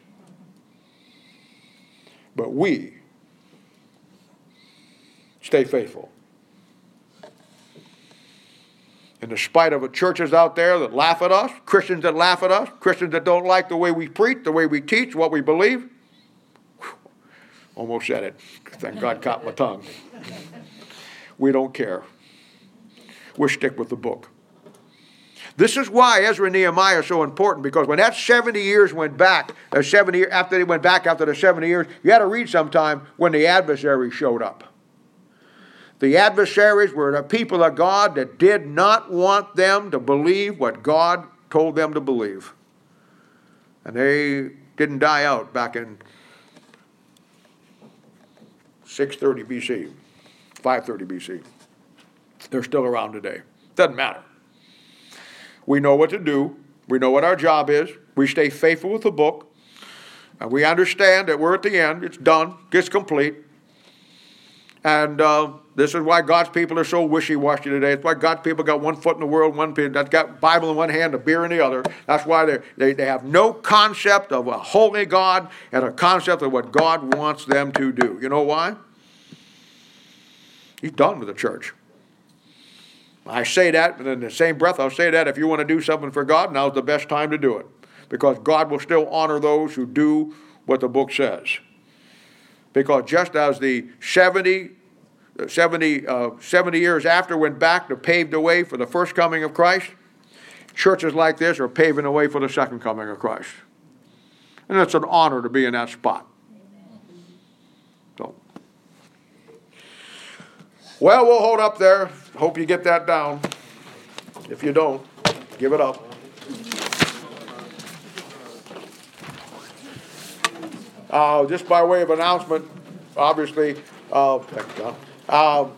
But we stay faithful. In spite of the churches out there that laugh at us, Christians that laugh at us, Christians that don't like the way we preach, the way we teach, what we believe, almost said it. Thank God caught my tongue. We don't care. We'll stick with the book. This is why Ezra and Nehemiah are so important, because when that seventy years went back, uh, seventy after they went back after the seventy years, you had to read sometime when the adversaries showed up. The adversaries were the people of God that did not want them to believe what God told them to believe. And they didn't die out back in six thirty B C, five thirty B C. They're still around today. Doesn't matter. We know what to do. We know what our job is. We stay faithful with the book. And we understand that we're at the end. It's done. It's complete. And uh, this is why God's people are so wishy-washy today. It's why God's people got one foot in the world, one that's got Bible in one hand, a beer in the other. That's why they they have no concept of a holy God and a concept of what God wants them to do. You know why? He's done with the church. I say that, and in the same breath I'll say that if you want to do something for God, now's the best time to do it. Because God will still honor those who do what the book says. Because just as the seventy seventy, uh, seventy years after went back to pave the way for the first coming of Christ. Churches like this are paving the way for the second coming of Christ. And it's an honor to be in that spot. So, well, we'll hold up there. Hope you get that down. If you don't, give it up. Uh, just by way of announcement, obviously, uh, thanks, John. Um,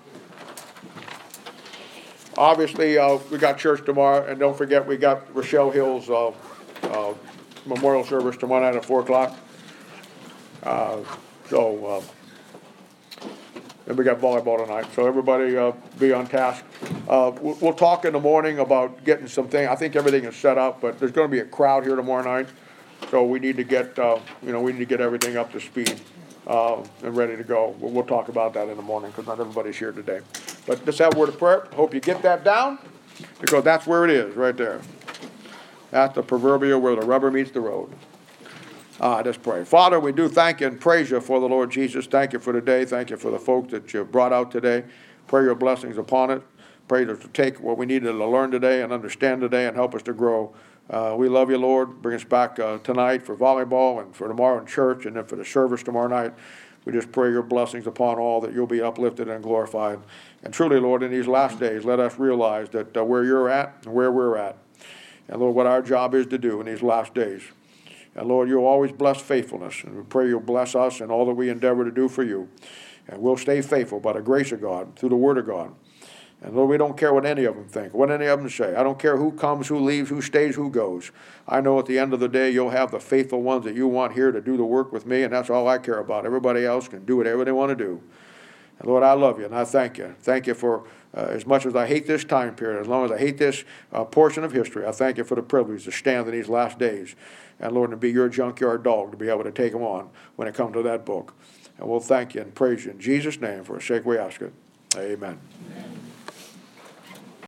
obviously, uh, we got church tomorrow, and don't forget we got Rochelle Hill's uh, uh, memorial service tomorrow night at four o'clock. Uh, so, uh, and we got volleyball tonight. So everybody uh, be on task. Uh, we'll, we'll talk in the morning about getting some things. I think everything is set up, but there's going to be a crowd here tomorrow night. So we need to get, uh, you know, we need to get everything up to speed uh, and ready to go. We'll, we'll talk about that in the morning because not everybody's here today. But let's have a word of prayer. Hope you get that down because that's where it is, right there. That's the proverbial where the rubber meets the road. Uh, let's pray. Father, we do thank you and praise you for the Lord Jesus. Thank you for today. Thank you for the folks that you brought out today. Pray your blessings upon it. Pray to take what we needed to learn today and understand today and help us to grow. Uh, we love you, Lord. Bring us back uh, tonight for volleyball and for tomorrow in church and then for the service tomorrow night. We just pray your blessings upon all, that you'll be uplifted and glorified. And truly, Lord, in these last days, let us realize that uh, where you're at and where we're at, and Lord, what our job is to do in these last days. And Lord, you'll always bless faithfulness, and we pray you'll bless us in all that we endeavor to do for you. And we'll stay faithful by the grace of God, through the word of God. And Lord, we don't care what any of them think, what any of them say. I don't care who comes, who leaves, who stays, who goes. I know at the end of the day, you'll have the faithful ones that you want here to do the work with me, and that's all I care about. Everybody else can do whatever they want to do. And Lord, I love you, and I thank you. Thank you for, uh, as much as I hate this time period, as long as I hate this uh, portion of history, I thank you for the privilege to stand in these last days. And Lord, to be your junkyard dog, to be able to take them on when it comes to that book. And we'll thank you and praise you in Jesus' name. For a sake we ask it. Amen. Amen.